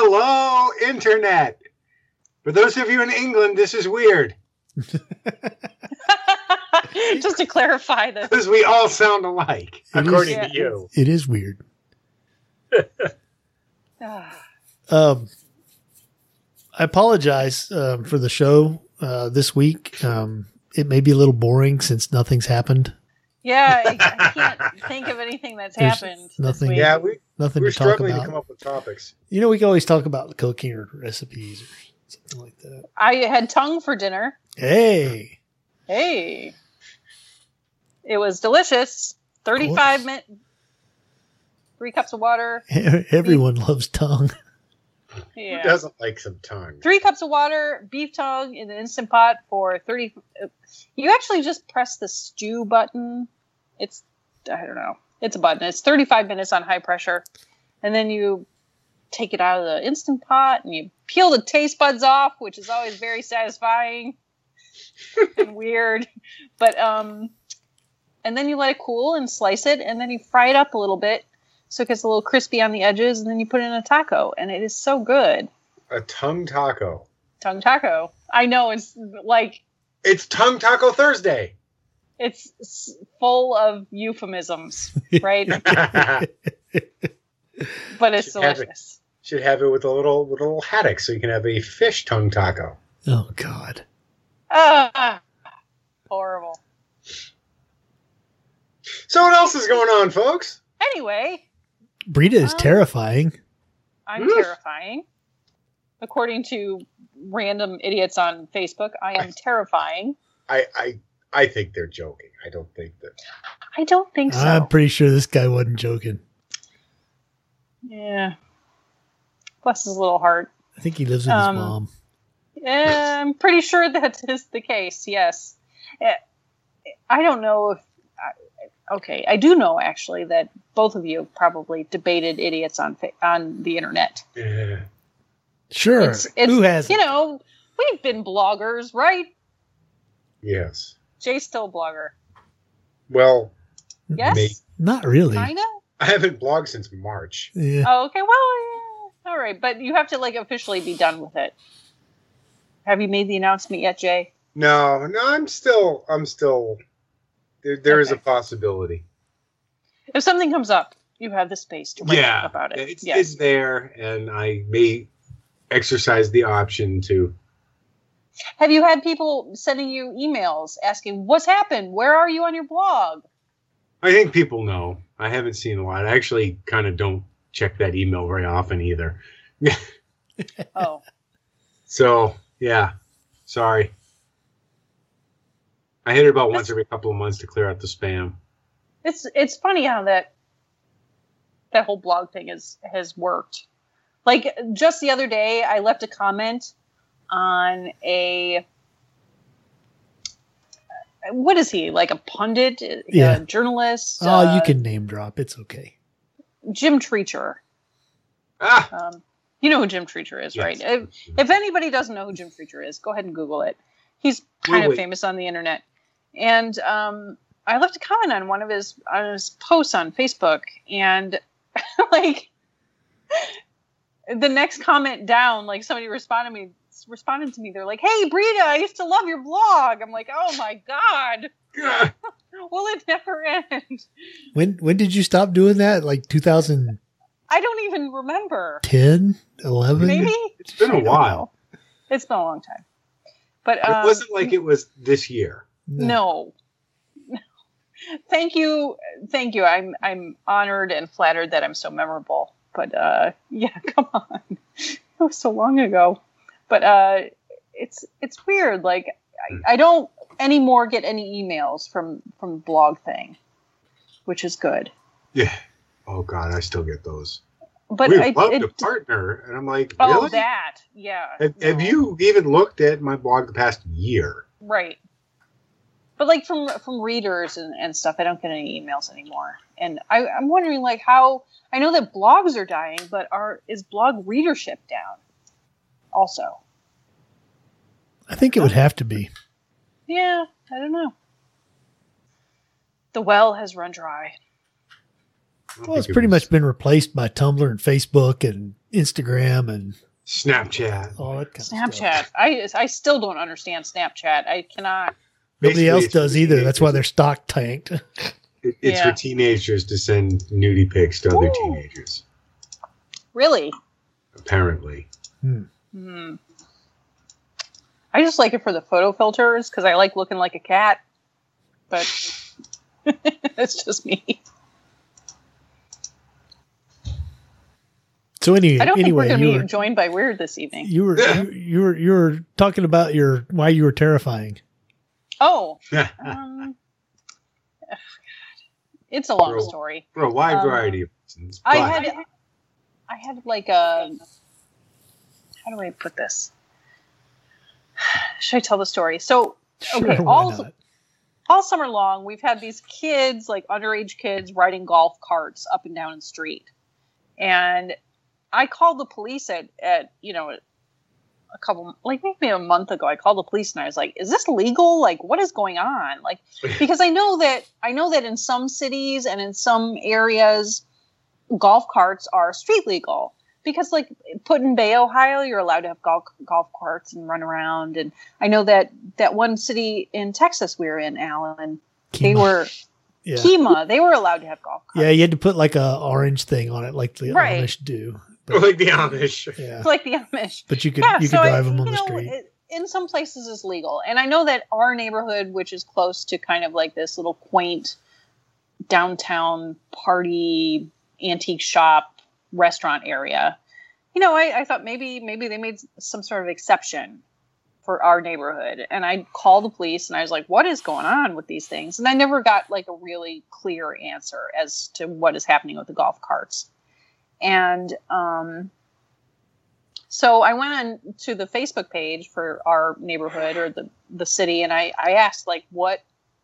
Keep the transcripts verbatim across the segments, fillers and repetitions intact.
Hello, Internet. For those of you in England, this is weird. Just to clarify this. Because we all sound alike, It according is- to you. It is weird. um, I apologize um, for the show uh, this week. Um, it may be a little boring since nothing's happened. Yeah, I, I can't think of anything that's There's happened. nothing- This week. Yeah, we, Nothing we're to talk struggling about. to come up with topics. You know, we can always talk about cooking or recipes or something like that. I had tongue for dinner. Hey, Hey. It was delicious. thirty-five minutes. Three cups of water. everyone loves tongue. Yeah. Who doesn't like some tongue? Three cups of water, beef tongue in an Instant Pot for thirty. You actually just press the stew button. It's, I don't know. It's a button. It's thirty-five minutes on high pressure. And then you take it out of the Instant Pot and you peel the taste buds off, which is always very satisfying and weird. But, um, and then you let it cool and slice it, and then you fry it up a little bit so it gets a little crispy on the edges, and then you put it in a taco, and it is so good. A tongue taco. Tongue taco. I know, it's like, It's Tongue Taco Thursday. it's s- full of euphemisms, right? But it's Should have it. delicious. Should have it with a little with a little haddock, so you can have a fish tongue taco. Oh God. Ah, horrible. So what else is going on, folks? Anyway, Brita is Um, terrifying. I'm Oof. terrifying. According to random idiots on Facebook, I am terrifying. I I I think they're joking. I don't think that. I don't think so. I'm pretty sure this guy wasn't joking. Yeah. Bless his little heart. I think he lives with Um, his mom. Yeah, I'm pretty sure that is the case. Yes. Eh, I don't know if. I- Okay, I do know actually that both of you probably debated idiots on fa- on the internet. Yeah. Sure. It's, it's, Who has? You know, we've been bloggers, right? Yes. Jay's still a blogger. Well, Yes. Me. Not really. Kinda. I haven't blogged since March. Yeah. Oh, okay. Well, yeah. All right, but you have to like officially be done with it. Have you made the announcement yet, Jay? No, no, I'm still, I'm still. There, there is a Okay. possibility. If something comes up, you have the space to write about it. It's, yes. it's there, and I may exercise the option to. Have you had people sending you emails asking, what's happened? Where are you on your blog? I think people know. I haven't seen a lot. I actually kind of don't check that email very often either. Oh, So yeah, sorry. I hit it about once every couple of months to clear out the spam. it's it's funny how that that whole blog thing is has worked. Like just the other day, I left a comment on a what is he like a pundit, Yeah. a journalist? Oh, you uh, can name drop. It's okay. Jim Treacher. Ah, Um, you know who Jim Treacher is, yes. right? If, if anybody doesn't know who Jim Treacher is, go ahead and Google it. He's kind We'll of wait. famous on the internet. And um, I left a comment on one of his on his posts on Facebook, and like the next comment down, like somebody responded me responded to me. They're like, "Hey, Brita, I used to love your blog." I'm like, "Oh my god, God. will it never end?" When when did you stop doing that? Like two thousand I don't even remember. ten, eleven? Maybe It's been I a don't while. know. It's been a long time. But It um, wasn't like it was this year. No. Thank you. Thank you. I'm I'm honored and flattered that I'm so memorable. But uh yeah, come on. It was so long ago. But uh it's it's weird. Like I, I don't anymore get any emails from from the blog thing, which is good. Yeah. Oh God, I still get those. But We'd I love it, to partner, and I'm like, oh really? that yeah. Have, have no. you even looked at my blog the past year? Right. But like from from readers and, and stuff, I don't get any emails anymore. And I, I'm wondering like how I know that blogs are dying, but are is blog readership down also? I think it would have to be. Yeah, I don't know. The well has run dry. don't Well, it's think it pretty was much been replaced by Tumblr and Facebook and Instagram and Snapchat. all that kind of Snapchat. stuff. I I still don't understand Snapchat. I cannot. Nobody Basically, else it's for does either. That's why teenagers. their stock tanked. It- It's Yeah. for teenagers to send nudie pics to other Ooh. teenagers. Really? Apparently. Hmm. I just like it for the photo filters because I like looking like a cat. But it's just me. So any, I don't think anyway, we're going to you be were, joined by Weird this evening. you were you, you were you were talking about your why you were terrifying. Oh, um, ugh, God. It's a long Girl. story. For a wide Um, variety of reasons. I but- had, I had like a. How do I put this? Should I tell the story? So, okay, Sure, why all not? all summer long, we've had these kids, like underage kids, riding golf carts up and down the street, and I called the police at, at you know, a couple, like maybe a month ago. I called the police and I was like, "Is this legal? Like, what is going on?" Like, because I know that I know that in some cities and in some areas, golf carts are street legal. Because like put in Bay, Ohio, you're allowed to have golf golf carts and run around. And I know that that one city in Texas we were in, Alan, they Kima. were Yeah. Kima. They were allowed to have golf carts. Yeah, you had to put like a orange thing on it, like the Right. Amish do. But, like the Amish. yeah, It's like the Amish. but you could Yeah, you so could I- drive them on you the know, street. it- in some places it's legal, and I know that our neighborhood, which is close to kind of like this little quaint downtown party antique shop restaurant area, you know, I, I thought maybe maybe they made some sort of exception for our neighborhood, and I called the police and I was like, "What is going on with these things?" And I never got like a really clear answer as to what is happening with the golf carts, and um. So I went on to the Facebook page for our neighborhood or the, the city, and I, I asked, like, what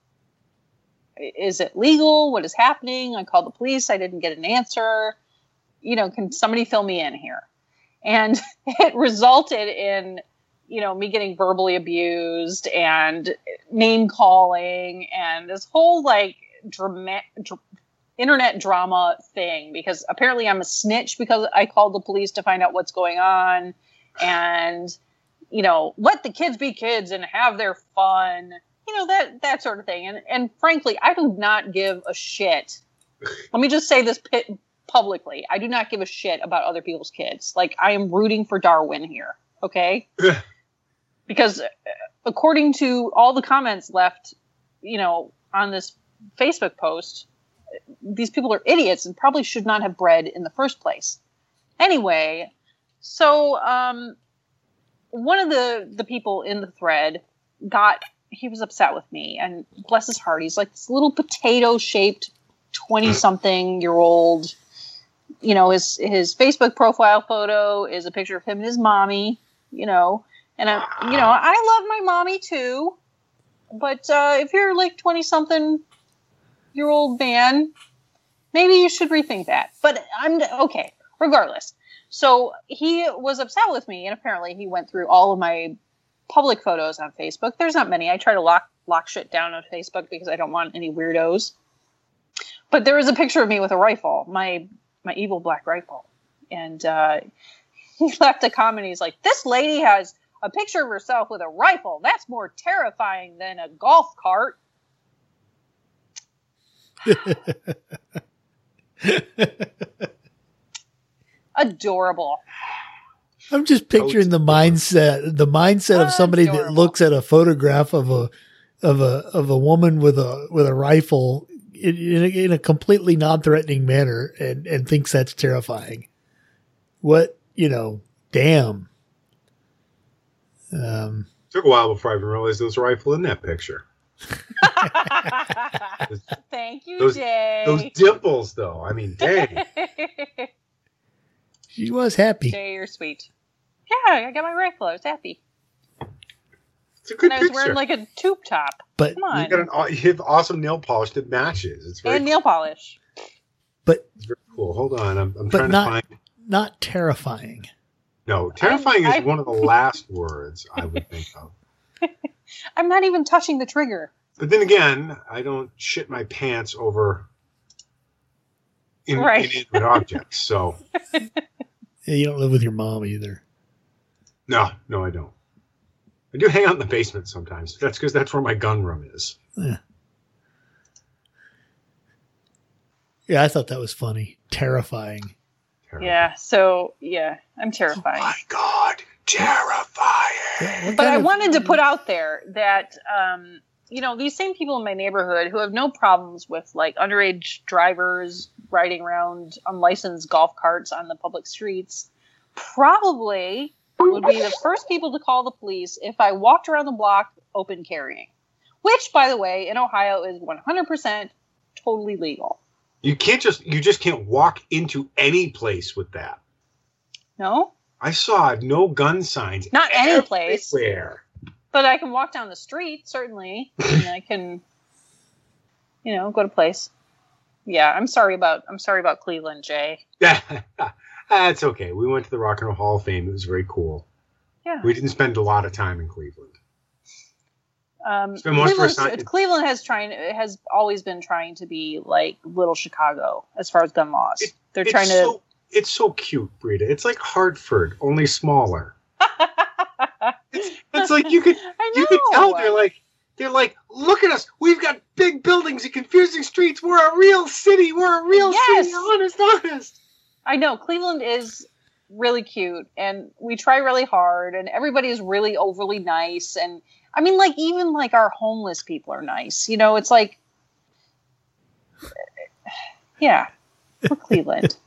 is it legal? What is happening? I called the police. I didn't get an answer. You know, can somebody fill me in here? And it resulted in, you know, me getting verbally abused and name calling and this whole like drama, dr- internet drama thing, because apparently I'm a snitch because I called the police to find out what's going on, and you know, let the kids be kids and have their fun, you know, that that sort of thing. And and frankly, I do not give a shit. Let me just say this pi- publicly: I do not give a shit about other people's kids. Like, I am rooting for Darwin here, okay? Because uh, according to all the comments left, you know, on this Facebook post, these people are idiots and probably should not have bred in the first place. Anyway, so um, one of the, the people in the thread got, he was upset with me, and bless his heart, he's like this little potato-shaped twenty-something-year-old, you know, his, his Facebook profile photo is a picture of him and his mommy, you know, and, I, you know, I love my mommy too, but uh, if you're like twenty-something year old man, maybe you should rethink that. But I'm okay, regardless. So he was upset with me, and apparently he went through all of my public photos on Facebook. There's not many. I try to lock lock shit down on Facebook because I don't want any weirdos. But there was a picture of me with a rifle, my my evil black rifle, and uh, he left a comment. He's like, "This lady has a picture of herself with a rifle. That's more terrifying than a golf cart." Adorable. I'm just picturing the mindset, the mindset of somebody that Adorable. looks at a photograph of a of a of a woman with a with a rifle in, in, a, in a completely non-threatening manner and and thinks that's terrifying. What, you know? Damn. Um. Took a while before I even realized there was a rifle in that picture. Thank you, Those- Jay. Those dimples, though. I mean, dang. She was happy. Jay, you're sweet. Yeah, I got my rifle. I was happy. It's a good And I was picture. wearing like a tube top. But Come on. you got an aw- you have awesome nail polish that matches. It's very, And nail polish. but it's very cool. Hold on, I'm, I'm But trying not- to find. not terrifying. No, terrifying I- is one of the last words I would think of. I'm not even touching the trigger. But then again, I don't shit my pants over in, Right. inanimate objects. So Yeah, you don't live with your mom either. no, no, I don't. I do hang out in the basement sometimes. That's because that's where my gun room is. Yeah. Yeah, I thought that was funny. Terrifying. Terrible. Yeah. So yeah, I'm Oh terrified. my God, terrifying. Yeah, what But kind I of- wanted to put out there that, um, you know, these same people in my neighborhood who have no problems with like underage drivers riding around unlicensed golf carts on the public streets probably would be the first people to call the police if I walked around the block open carrying, which, by the way, in Ohio is one hundred percent totally legal. You can't just you just can't walk into any place with that. No, I saw no gun signs. Not any place. Everywhere. but I can walk down the street, certainly, and I can, you know, go to place. Yeah, I'm sorry about I'm sorry about Cleveland, Jay. Yeah, that's okay. We went to the Rock and Roll Hall of Fame. It was very cool. Yeah. We didn't spend a lot of time in Cleveland. Um, Spend most of our Cleveland's- time- Cleveland has trying has always been trying to be like little Chicago as far as gun laws. It- They're it's trying to. so, it's so cute, Brita. It's like Hartford, only smaller. It's like you could I know. you could tell they're like they're like, look at us. We've got big buildings and confusing streets. We're a real city. We're a real Yes. city. Honest, honest. I know Cleveland is really cute, and we try really hard, and everybody is really overly nice. And I mean, like even like our homeless people are nice. You know, it's like, yeah, we're Cleveland.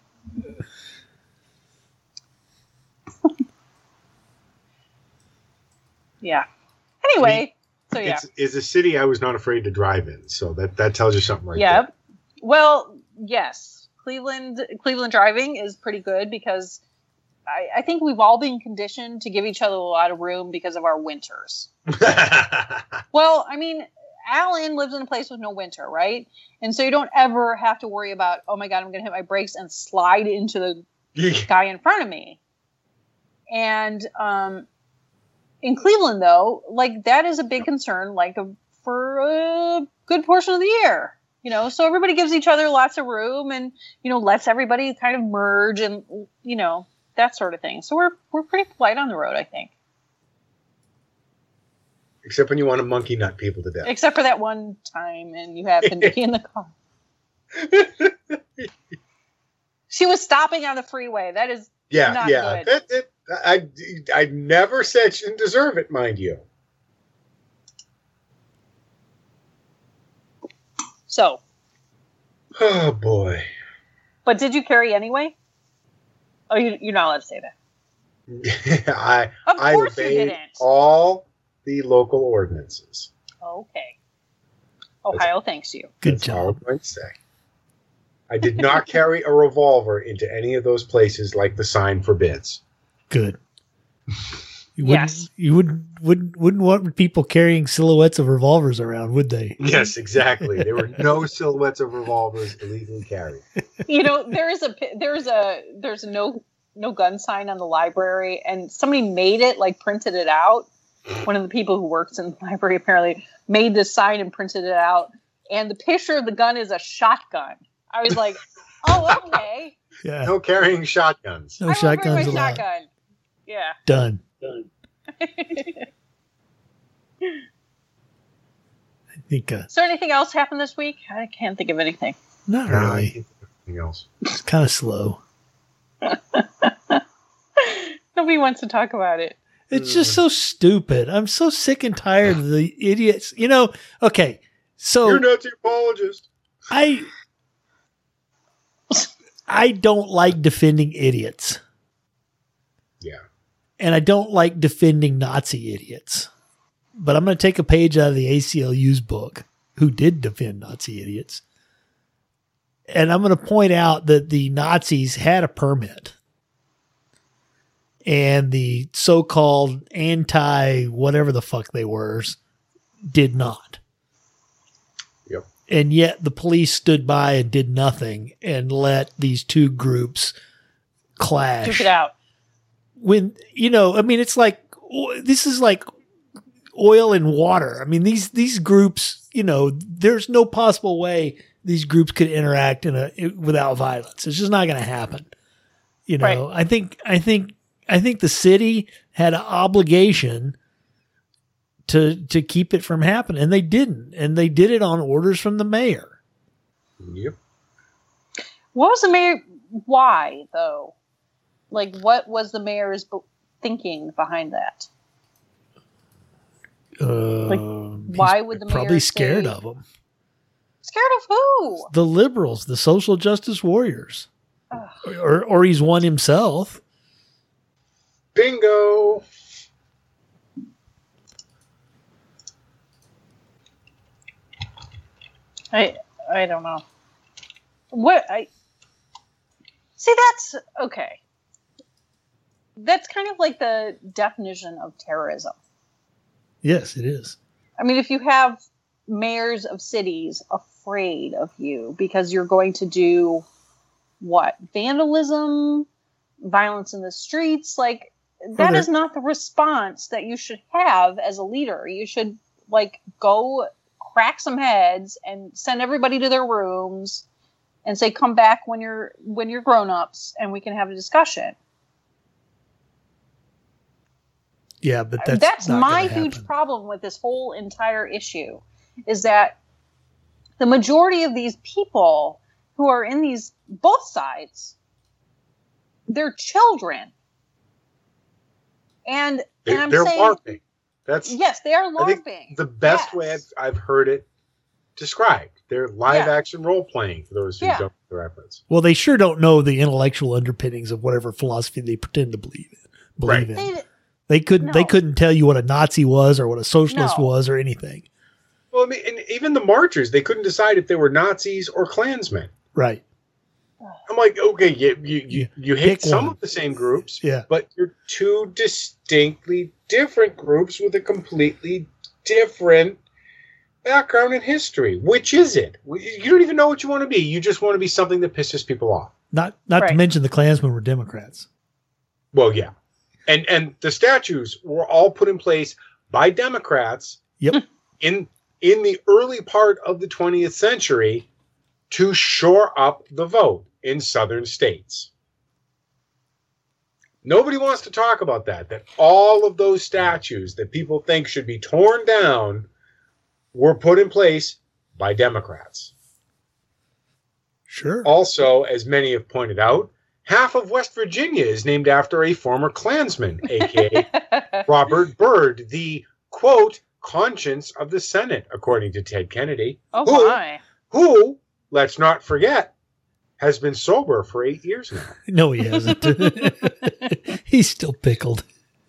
Yeah. Anyway, so yeah. It's, it's a city I was not afraid to drive in. So that, that tells you something right Yeah. there. Well, yes. Cleveland Cleveland driving is pretty good because I, I think we've all been conditioned to give each other a lot of room because of our winters. Well, I mean, Alan lives in a place with no winter, right? And so you don't ever have to worry about, oh my God, I'm going to hit my brakes and slide into the guy in front of me. And um, in Cleveland, though, like that is a big concern, like a, for a good portion of the year. You know, so everybody gives each other lots of room and, you know, lets everybody kind of merge and, you know, that sort of thing. So we're we're pretty polite on the road, I think. Except when you want to monkey nut people to death. Except for that one time and you happened to be in the car. She was stopping on the freeway. That is Yeah, not yeah. good. That, that, I, I never said she didn't deserve it, mind you. So, Oh, boy. but did you carry anyway? Oh, you, you're not allowed to say that. I, Of I course you obeyed didn't. all the local ordinances. Okay. Ohio thanks you. Good That's all job. I'm going to say. I did not carry a revolver into any of those places like the sign forbids. Good. You wouldn't, Yes. You wouldn't, wouldn't, wouldn't want people carrying silhouettes of revolvers around, would they? Yes, exactly. There were no silhouettes of revolvers illegally carried. You know, there is a pi- there's a there's a no no gun sign on the library, and somebody made it, like printed it out. One of the people who works in the library apparently made this sign and printed it out, and the picture of the gun is a shotgun. I was like, oh, okay. Yeah. No carrying shotguns. No I won't bring shotguns my allowed. shotgun. Yeah. Done. I think uh, Is there anything else happened this week? I can't think of anything. not No, I really. can't think of anything else. It's kind of slow. Nobody wants to talk about it. It's just so stupid. I'm so sick and tired of the idiots. You know, okay. So You're not the apologist. I I don't like defending idiots. Yeah. And I don't like defending Nazi idiots. But I'm going to take a page out of the A C L U's book, who did defend Nazi idiots. And I'm going to point out that the Nazis had a permit. And the so-called anti-whatever the fuck they were did not. Yep. And yet the police stood by and did nothing and let these two groups clash. Duke it out. When, you know, I mean, it's like, this is like oil and water. I mean, these, these groups, you know, there's no possible way these groups could interact in a without violence. It's just not going to happen. You know, right. I think I think I think the city had an obligation to to keep it from happening, and they didn't, and they did it on orders from the mayor. Yep. What was the mayor? Why though? Like, what was the mayor's thinking behind that? Uh, like, why would the mayor probably scared say, of them? Scared of who? The liberals, the social justice warriors, or or he's one himself. Bingo. I I don't know. What I see that's okay. That's kind of like the definition of terrorism. Yes, it is. I mean, if you have mayors of cities afraid of you because you're going to do what? Vandalism, violence in the streets, like that is not the response that you should have as a leader. You should like go crack some heads and send everybody to their rooms and say, come back when you're when you're grown-ups and we can have a discussion. Yeah, but that's that's not my happen. huge problem with this whole entire issue is that the majority of these people who are in these both sides, they're children. And, they're, and I'm they're saying, LARPing. That's yes, they are LARPing. I think the best yes. way I've, I've heard it described. They're live yeah. action role playing for those who yeah. don't know the reference. Well, they sure don't know the intellectual underpinnings of whatever philosophy they pretend to believe in. Believe Right. in. They, They couldn't. No. They couldn't tell you what a Nazi was or what a socialist No. was or anything. Well, I mean, and even the marchers, they couldn't decide if they were Nazis or Klansmen. Right. I'm like, okay, you you you, you hate Pick some one. of the same groups, Yeah. but you're two distinctly different groups with a completely different background and history. Which is it? You don't even know what you want to be. You just want to be something that pisses people off. Not not Right. to mention the Klansmen were Democrats. Well, yeah. And and the statues were all put in place by Democrats Yep. in in the early part of the twentieth century to shore up the vote in southern states. Nobody wants to talk about that, that all of those statues that people think should be torn down were put in place by Democrats. Sure. Also, as many have pointed out, half of West Virginia is named after a former Klansman, a k a. Robert Byrd, the, quote, conscience of the Senate, according to Ted Kennedy. oh who, my. Who, let's not forget, has been sober for eight years now. No, he hasn't. He's still pickled.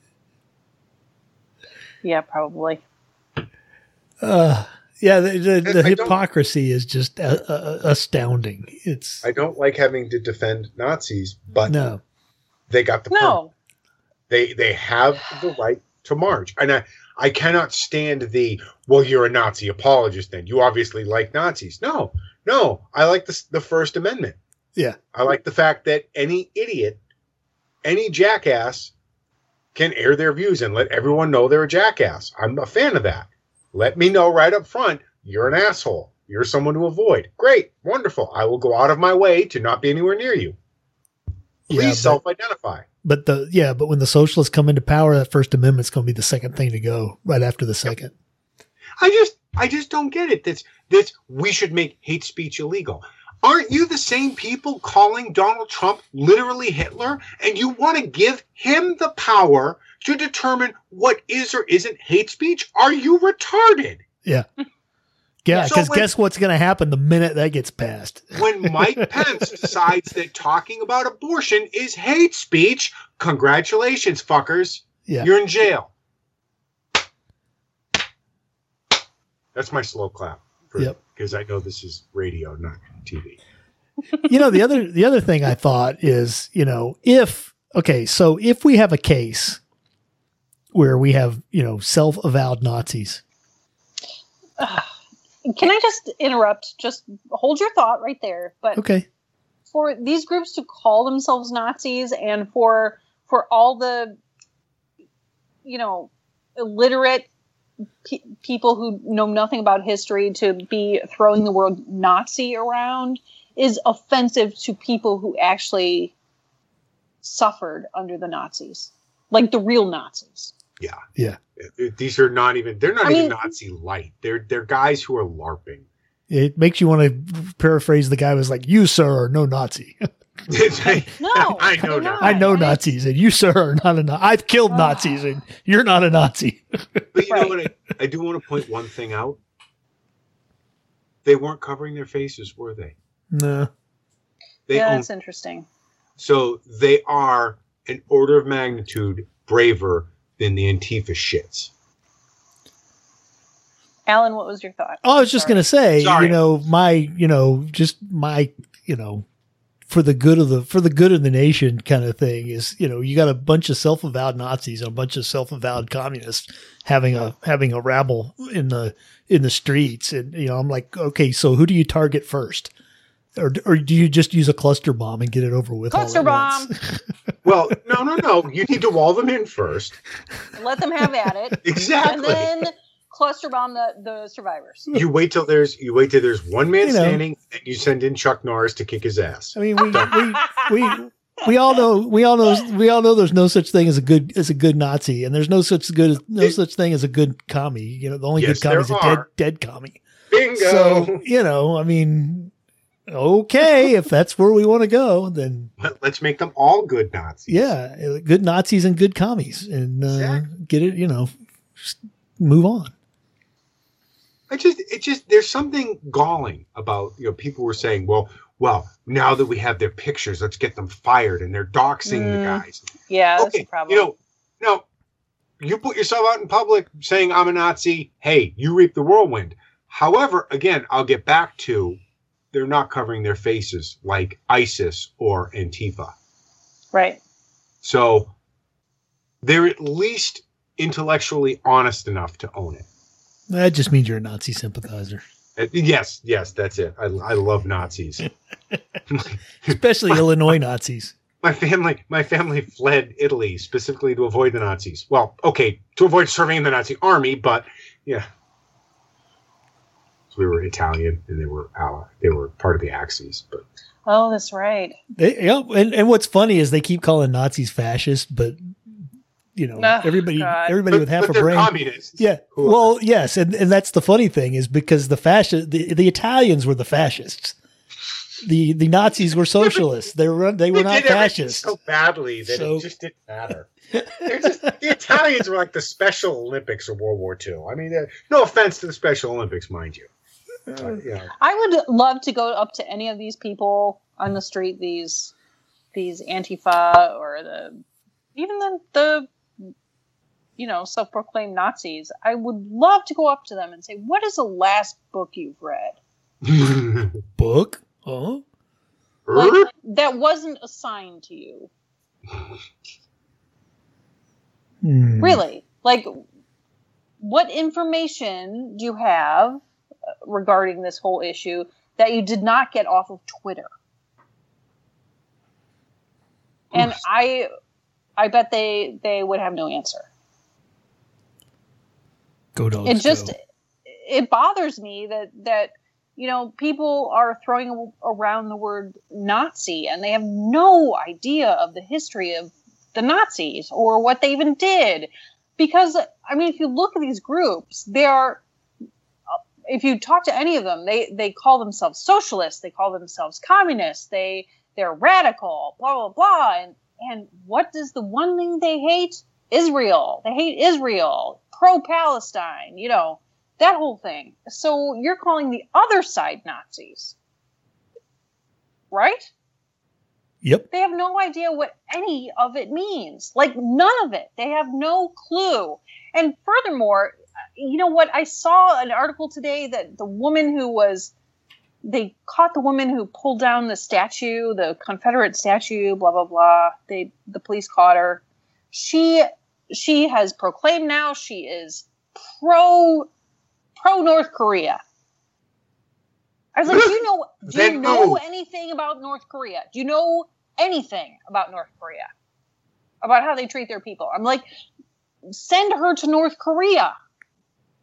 Yeah, probably. Uh, yeah, the, the, the I don't- hypocrisy is just uh, uh, astounding. It's I don't like having to defend Nazis, but no. they got the permit. No. They they have the right to march. And I, I cannot stand the, well, you're a Nazi apologist then. You obviously like Nazis. No, no. I like the, the First Amendment. Yeah. I like the fact that any idiot, any jackass can air their views and let everyone know they're a jackass. I'm a fan of that. Let me know right up front, you're an asshole. You're someone to avoid. Great. Wonderful. I will go out of my way to not be anywhere near you. Please Yeah, but- self-identify. But the yeah, but when the socialists come into power, that First Amendment's going to be the second thing to go right after the second. I just, I just don't get it. That's, that's, we should make hate speech illegal. Aren't you the same people calling Donald Trump literally Hitler? And you want to give him the power to determine what is or isn't hate speech? Are you retarded? Yeah. Yeah, So because when- guess what's going to happen the minute that gets passed? When Mike Pence decides that talking about abortion is hate speech, congratulations, fuckers. Yeah. You're in jail. That's my slow clap. For, Yep. Because I know this is radio, not T V. You know, the other the other thing I thought is, you know, if okay, so if we have a case where we have, you know, self-avowed Nazis. Can I just interrupt? Just hold your thought right there. But Okay. for these groups to call themselves Nazis and for for all the, you know, illiterate pe- people who know nothing about history to be throwing the word Nazi around is offensive to people who actually suffered under the Nazis, like the real Nazis. Yeah, Yeah. These are not even. They're not I even mean- Nazi light. They're they're guys who are LARPing. It makes you want to paraphrase the guy who was like, "You, sir, are no Nazi." No, I know they're not. I know And it's- Nazis, and you, sir, are not a Nazi. I've killed Ah. Nazis, and you're not a Nazi. But you Right. know what? I, I do want to point one thing out. They weren't covering their faces, were they? No. They Yeah, own, that's interesting. so they are an order of magnitude braver than the Antifa shits. Alan, what was your thought? Oh, I was just Sorry. going to say, Sorry. you know, my, you know, just my, you know, for the good of the for the good of the nation kind of thing is, you know, you got a bunch of self-avowed Nazis and a bunch of self-avowed communists having a having a rabble in the in the streets, and you know, I'm like, okay, so who do you target first? Or, or do you just use a cluster bomb and get it over with? all Cluster at bomb. once? Well, no, no, no. You need to wall them in first. Let them have at it, and Exactly. then cluster bomb the, the survivors. You wait till there's you wait till there's one man You know. standing, and you send in Chuck Norris to kick his ass. I mean, we we we we all know we all know we all know there's no such thing as a good as a good Nazi, and there's no such good no It- such thing as a good commie. You know, the only Yes, good commie is a there dead are. dead commie. Bingo. So you know, I mean, okay, if that's where we want to go, then Let- Let's make them all good Nazis. yeah, good Nazis and good commies, and uh, Exactly. get it. You know, just move on. I just, it just, there's something galling about, you know, people were saying, well, well, now that we have their pictures, let's get them fired, and they're doxing the Mm. guys. Yeah, that's Okay, a problem. you know, no, you put yourself out in public saying I'm a Nazi. Hey, you reap the whirlwind. However, again, I'll get back to they're not covering their faces like ISIS or Antifa. right. So they're at least intellectually honest enough to own it. That just means you're a Nazi sympathizer, Uh, Yes, yes, that's it. I, I love Nazis. especially Illinois Nazis. My family, my family fled Italy specifically to avoid the Nazis. Well, okay, to avoid serving in the Nazi army, but yeah, so we were Italian and they were ally. They were part of the Axis, but Oh, that's right. They, yeah, and, and what's funny is they keep calling Nazis fascist, but you know, Oh, everybody, God. everybody but, with half but a they're brain. communists. Yeah. Who- Well, yes, and, and that's the funny thing is because the fascist, the, the Italians were the fascists. The the Nazis were socialists. They were they were they not did everything fascists. so badly that So- it just didn't matter. They're just, the Italians were like the Special Olympics of World War Two. I mean, uh, no offense to the Special Olympics, mind you. But, you know, I would love to go up to any of these people on the street, these these Antifa or the even the the you know self-proclaimed Nazis. I would love to go up to them and say, "What is the last book you've read Book? Oh, like, that wasn't assigned to you?" Hmm. Really, like, what information do you have uh, regarding this whole issue that you did not get off of Twitter? And I, I bet they they would have no answer. Go dogs. It just go. it bothers me that that you know people are throwing around the word Nazi and they have no idea of the history of the Nazis or what they even did. Because I mean, if you look at these groups, they are. If you talk to any of them, they they call themselves socialists. They call themselves communists. They they're radical. Blah blah blah. And and what does the one thing they hate? Israel. They hate Israel. Pro-Palestine. You know that whole thing. So you're calling the other side Nazis, right? Yep. They have no idea what any of it means. Like, none of it. They have no clue. And furthermore, you know what? I saw an article today that the woman who was, they caught the woman who pulled down the statue, the Confederate statue, blah, blah, blah. They, the police caught her. She, she has proclaimed now she is pro, pro North Korea. I was like, do you know, do you Then know who? anything about North Korea? Do you know anything about North Korea? About how they treat their people? I'm like, send her to North Korea.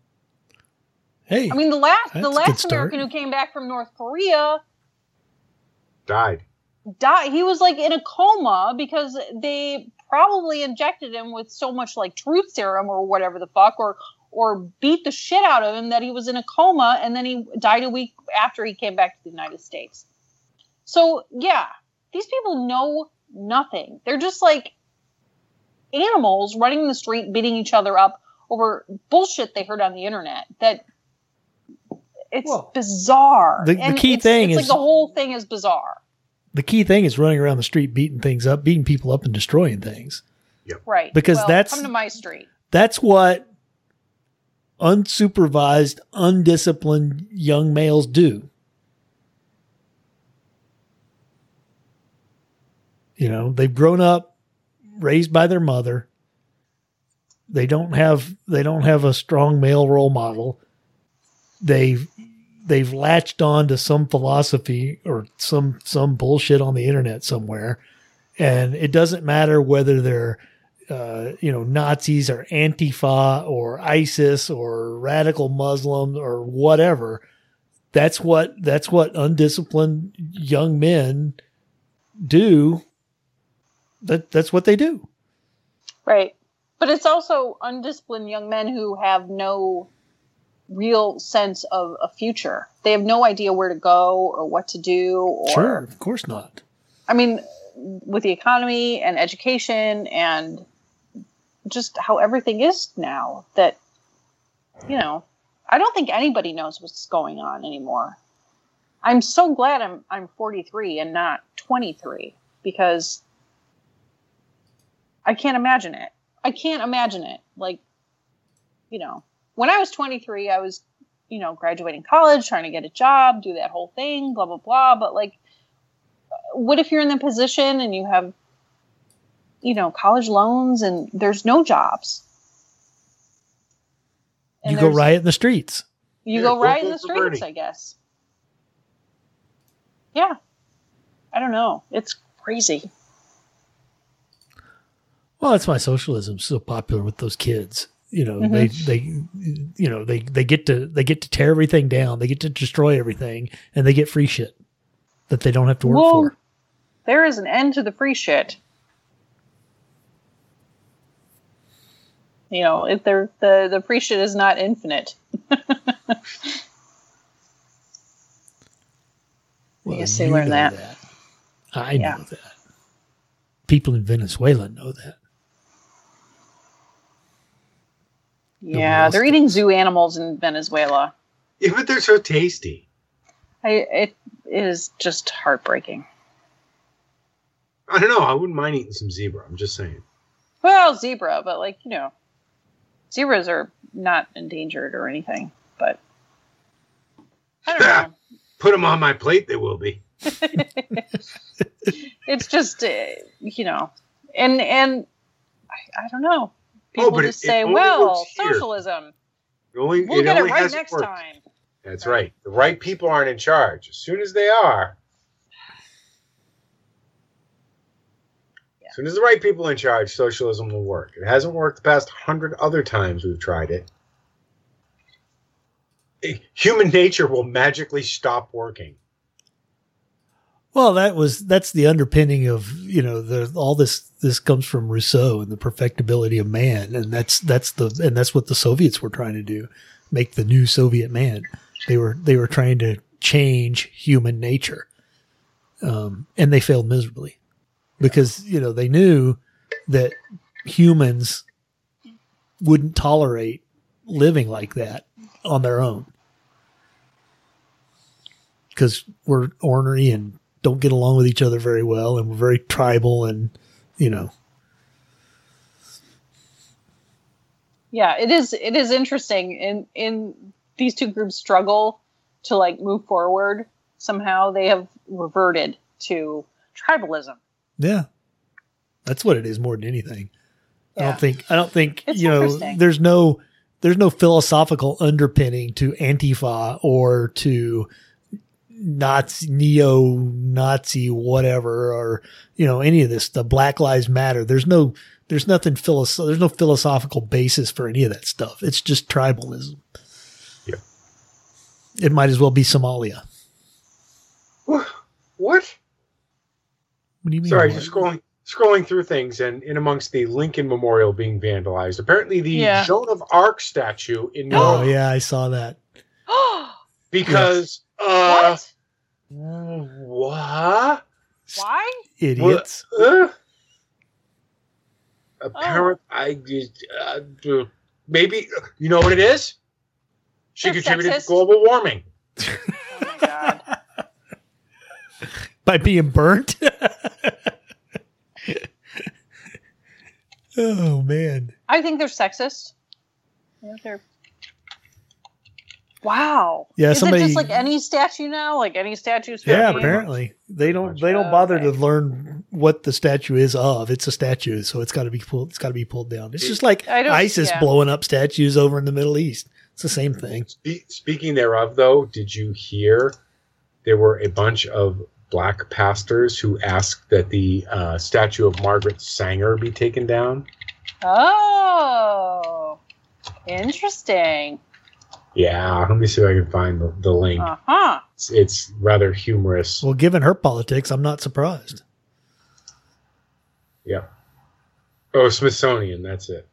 Hey, I mean, the last the that's a good last start. American who came back from North Korea Died. died. He was like in a coma because they probably injected him with so much like truth serum or whatever the fuck, or or beat the shit out of him that he was in a coma, and then he died a week after he came back to the United States. So yeah, these people know nothing. They're just like animals running the street, beating each other up over bullshit they heard on the internet. That it's Well, bizarre. the- the And key it's, thing it's is- like the whole thing is bizarre. The key thing is running around the street, beating things up, beating people up, and destroying things. Right. Because Well, that's- come to my street. That's what unsupervised, undisciplined young males do. You know, they've grown up, raised by their mother. They don't have they don't have a strong male role model. They've they've latched on to some philosophy or some some bullshit on the internet somewhere, and it doesn't matter whether they're uh, you know Nazis or Antifa or ISIS or radical Muslims or whatever. That's what that's what undisciplined young men do. That that's what they do. Right. But it's also undisciplined young men who have no real sense of a future. They have no idea where to go or what to do. Or, Sure, of course not. I mean, with the economy and education and just how everything is now, that, you know, I don't think anybody knows what's going on anymore. I'm so glad I'm I'm forty-three and not twenty-three, because I can't imagine it. I can't imagine it. Like, you know, when I was twenty-three, I was, you know, graduating college, trying to get a job, do that whole thing, blah, blah, blah. But like, what if you're in the position and you have, you know, college loans and there's no jobs? And You go there's- riot in the streets. You Yeah, go go right in vote the for streets, Bernie. I guess. Yeah. I don't know. It's crazy. Well, that's why socialism's so popular with those kids. You know, Mhm. they they you know, they they get to they get to tear everything down, they get to destroy everything, and they get free shit that they don't have to work Well, for. there is an end to the free shit. You know, if there the the free shit is not infinite. Well, guess they you learned know that. I Yeah. know that. People in Venezuela know that. Yeah, else they're does. eating zoo animals in Venezuela. Yeah, but they're so tasty. I, it is just heartbreaking. I don't know. I wouldn't mind eating some zebra. I'm just saying. Well, zebra, but like, you know, zebras are not endangered or anything, but I don't know. Put them on my plate. They will be. It's just, uh, you know, and, and I, I don't know. People but it- just it say, only well, works here." socialism. It only, We'll it get it only right hasn't next worked. time. That's right. The right people aren't in charge. As soon as they are, Yeah. as soon as the right people are in charge, socialism will work. It hasn't worked the past hundred other times we've tried it. Eh, Human nature will magically stop working. Well, that was that's the underpinning of you know the all this this comes from Rousseau and the perfectibility of man, and that's that's the and that's what the Soviets were trying to do, make the new Soviet man. They were they were trying to change human nature, um, and they failed miserably because you know they knew that humans wouldn't tolerate living like that on their own because we're ornery and don't get along with each other very well, and we're very tribal, and you know. Yeah, it is. It is interesting. In in these two groups struggle to like move forward. Somehow they have reverted to tribalism. Yeah, that's what it is more than anything. I Yeah. don't think. I don't think It's you know. interesting. There's no. There's no philosophical underpinning to Antifa or to Nazi, neo-Nazi, whatever, or you know any of this. The Black Lives Matter. There's no. There's nothing philosoph- There's no philosophical basis for any of that stuff. It's just tribalism. Yeah. It might as well be Somalia. What? What do you mean? Sorry, what? just scrolling scrolling through things, and in amongst the Lincoln Memorial being vandalized, apparently the Yeah. Joan of Arc statue in New Oh York, yeah, I saw that. because uh, What? what? Why? Idiots. Uh, apparent, I just uh, maybe you know what it is. She They're contributed sexist. to global warming. Oh my god. By being burnt. Oh man. I think they're sexist. I think they're. Wow. Yeah, Is somebody- it just like any statue now? Like any statues? Yeah, for me? apparently they don't they don't bother to learn what the statue is of. It's a statue, so it's got to be pulled. It's got to be pulled down. It's just like I don't- ISIS yeah. blowing up statues over in the Middle East. It's the same thing. Spe- Speaking thereof, though, did you hear there were a bunch of black pastors who asked that the uh, statue of Margaret Sanger be taken down? Oh, interesting. Yeah, let me see if I can find the, the link. Uh huh. It's, it's rather humorous. Well, given her politics, I'm not surprised. Yeah. Oh, Smithsonian, that's it.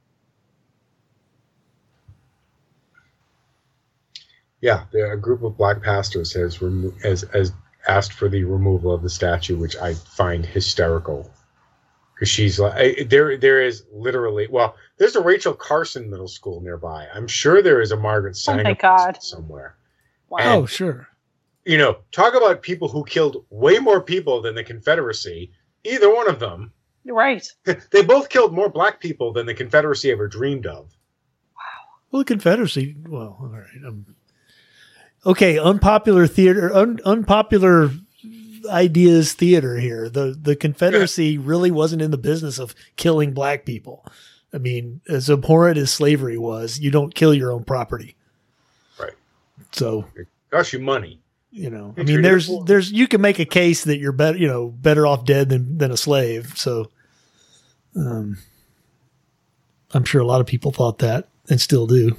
Yeah, there, a group of black pastors has, remo- has has asked for the removal of the statue, which I find hysterical. Because she's like, I, there, there is literally, well, there's a Rachel Carson Middle School nearby. I'm sure there is a Margaret Sanger my God. somewhere. Wow. And- Oh, sure. You know, talk about people who killed way more people than the Confederacy. Either one of them, You're right. they both killed more black people than the Confederacy ever dreamed of. Well, the Confederacy. Well, all right. Um, okay, unpopular theater, un, unpopular ideas theater here. The the Confederacy really wasn't in the business of killing black people. I mean, as abhorrent as slavery was, you don't kill your own property. Right. So, It costs you money. you know, I It's mean, there's ridiculous. there's you can make a case that you're better, you know, better off dead than than a slave. So, um, I'm sure a lot of people thought that and still do.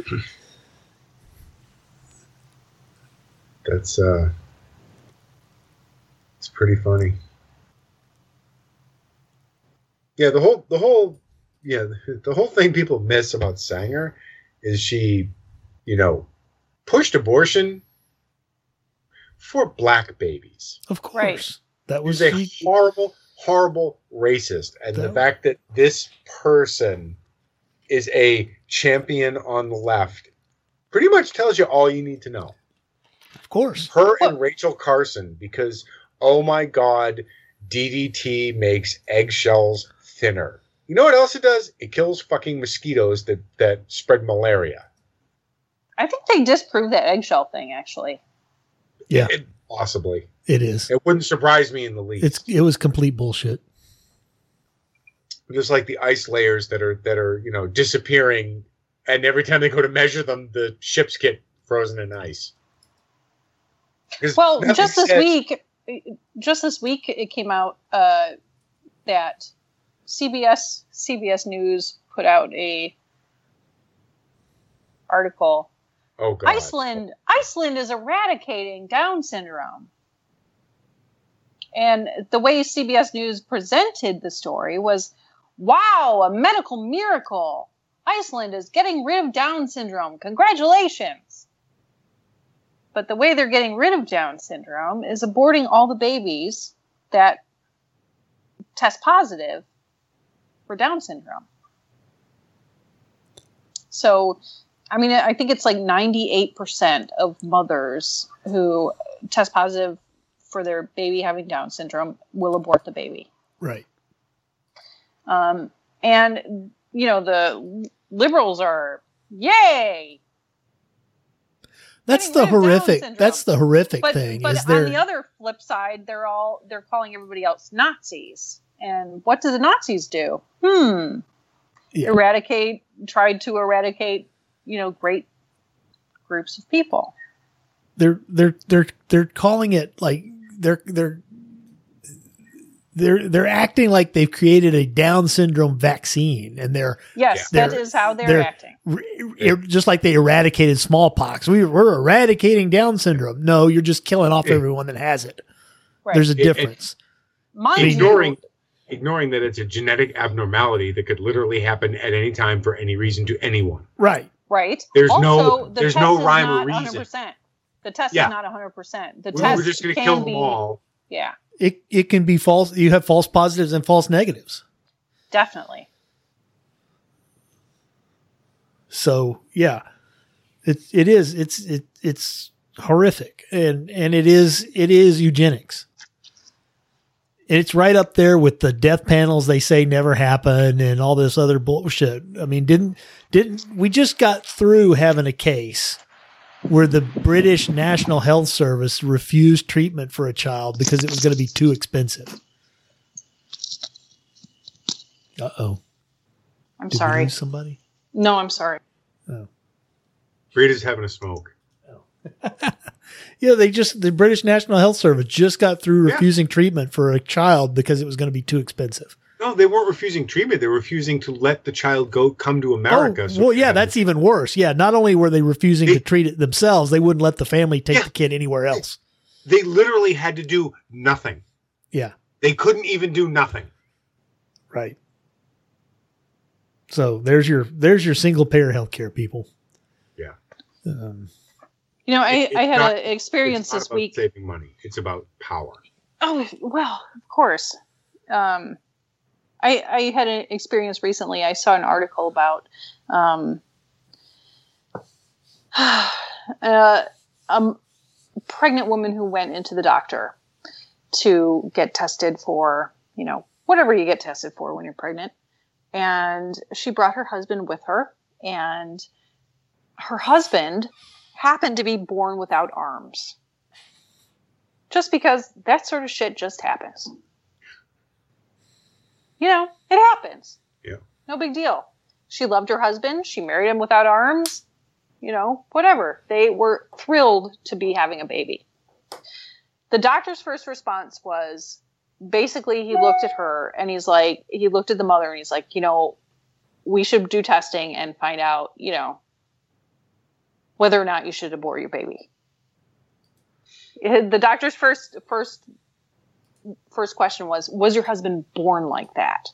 That's uh, it's pretty funny. Yeah, the whole the whole yeah the, the whole thing people miss about Sanger is she, you know, pushed abortion for black babies. Of course, Right. that was She's a he- horrible, horrible racist, and the That- fact that this person is a champion on the left pretty much tells you all you need to know. of course. Her and Rachel Carson, because oh my god, D D T makes eggshells thinner. You know what else it does? It kills fucking mosquitoes that that spread malaria. I think they disproved that eggshell thing, actually. Yeah, It, possibly. it is. It wouldn't surprise me in the least. It's it was complete bullshit. Just like the ice layers that are that are you know disappearing, and every time they go to measure them, the ships get frozen in ice. 'Cause Well, nothing just this says- week, just this week, it came out uh, that C B S C B S News put out a article. Oh god, Iceland Iceland is eradicating Down syndrome. And the way C B S News presented the story was, wow, a medical miracle. Iceland is getting rid of Down syndrome. Congratulations. But the way they're getting rid of Down syndrome is aborting all the babies that test positive for Down syndrome. So, I mean, I think it's like ninety-eight percent of mothers who test positive for their baby having Down syndrome will abort the baby. Right. Um, and, you know, the liberals are, yay! That's Getting the rid of Down horrific. syndrome. That's the horrific But, thing. but is there? on the other flip side, they're all, they're calling everybody else Nazis. And what do the Nazis do? Hmm. Yeah. Eradicate, tried to eradicate, you know, great groups of people. they're they're they're they're calling it like they're they're they're they're acting like they've created a Down syndrome vaccine, and they're yes, they're, that is how they're, they're acting. r- just like they eradicated smallpox. We, we're eradicating Down syndrome. No, you're just killing off Yeah. everyone that has it. Right. There's a It- it- difference. Mind ignoring you, ignoring that it's a genetic abnormality that could literally happen at any time for any reason to anyone. Right. right? There's also, no- the there's test no is rhyme or not reason. one hundred percent. The test Yeah. is not one hundred percent. The We test were just going to can kill them be, all. Yeah, It it can be false. You have false positives and false negatives. definitely. So yeah, it it is it's it it's horrific, and and it is it is eugenics. And it's right up there with the death panels they say never happened and all this other bullshit. I mean, didn't didn't we just got through having a case where the British National Health Service refused treatment for a child because it was going to be too expensive. Uh oh. I'm Did we sorry. lose somebody? No, I'm sorry. Rita's having a smoke. Yeah, they just the British National Health Service just got through Yeah. refusing treatment for a child because it was going to be too expensive. No, they weren't refusing treatment. They were refusing to let the child go come to America. Oh, so well, they yeah, had- that's even worse. Yeah, not only were they refusing They- to treat it themselves, they wouldn't let the family take Yeah. the kid anywhere else. They literally had to do nothing. Yeah, They couldn't even do nothing. right. So there's your there's your single payer healthcare, people. Yeah. Um, You know, I, It- it's I had not- an experience It's not this about week. saving money. It's about power. Oh, well, of course. Um, I, I had an experience recently. I saw an article about um, uh, a pregnant woman who went into the doctor to get tested for, you know, whatever you get tested for when you're pregnant. And she brought her husband with her. And her husband happened to be born without arms. Just because that sort of shit just happens. You know, it happens. Yeah. No big deal. She loved her husband. She married him without arms. You know, whatever. They were thrilled to be having a baby. The doctor's first response was basically he looked at her and he's like, he looked at the mother and he's like, you know, we should do testing and find out, you know, whether or not you should abort your baby. The doctor's first first first question was, was your husband born like that?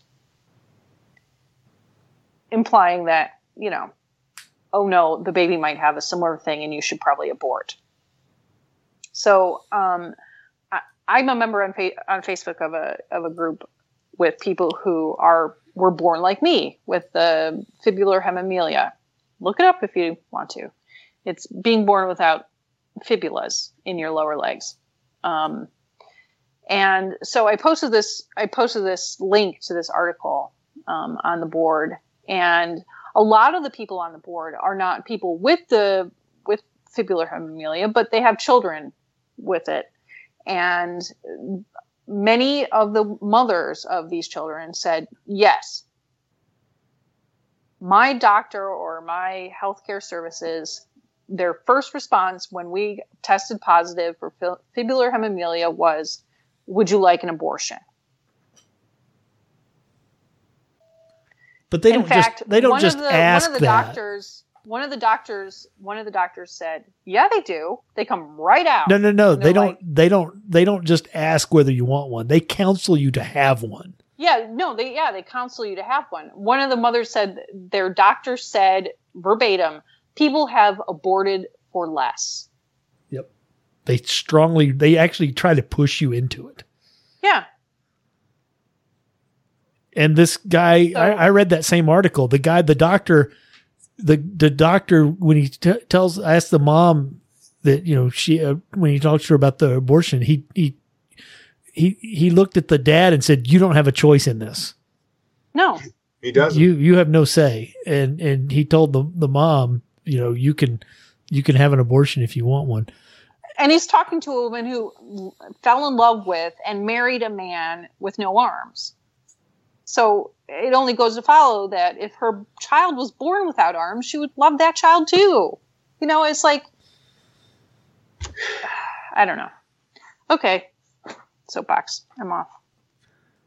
Implying that, you know, oh no, the baby might have a similar thing and you should probably abort. So um, I, I'm a member on, fa- on Facebook of a of a group with people who are were born like me with the fibular hemimelia. Look it up if you want to. It's being born without fibulas in your lower legs. Um, and so I posted this, I posted this link to this article um, on the board, and a lot of the people on the board are not people with the, with fibular hemimelia, but they have children with it. And many of the mothers of these children said, yes, my doctor or my healthcare services, their first response when we tested positive for fibular hemimelia was, would you like an abortion? but they In don't fact, just they don't one just of the, ask one of the that. doctors, one of the doctors, one of the doctors said, yeah, they do. They come right out. No, no, no. And They they're don't. like- they don't. They don't just ask whether you want one. They counsel you to have one. Yeah, no, they yeah, they counsel you to have one. One of the mothers said their doctor said verbatim, people have aborted for less. Yep. They strongly. They actually try to push you into it. Yeah. And this guy, So- I, I read that same article. The guy, the doctor, the the doctor, when he t- tells, asks the mom that you know she uh, when he talks to her about the abortion, he he he he looked at the dad and said, "You don't have a choice in this. No. He doesn't. You you have no say." And and he told the the mom, you know, you can you can have an abortion if you want one. And he's talking to a woman who fell in love with and married a man with no arms. So it only goes to follow that if her child was born without arms, she would love that child too. You know, it's like, I don't know. Okay. Soapbox. I'm off.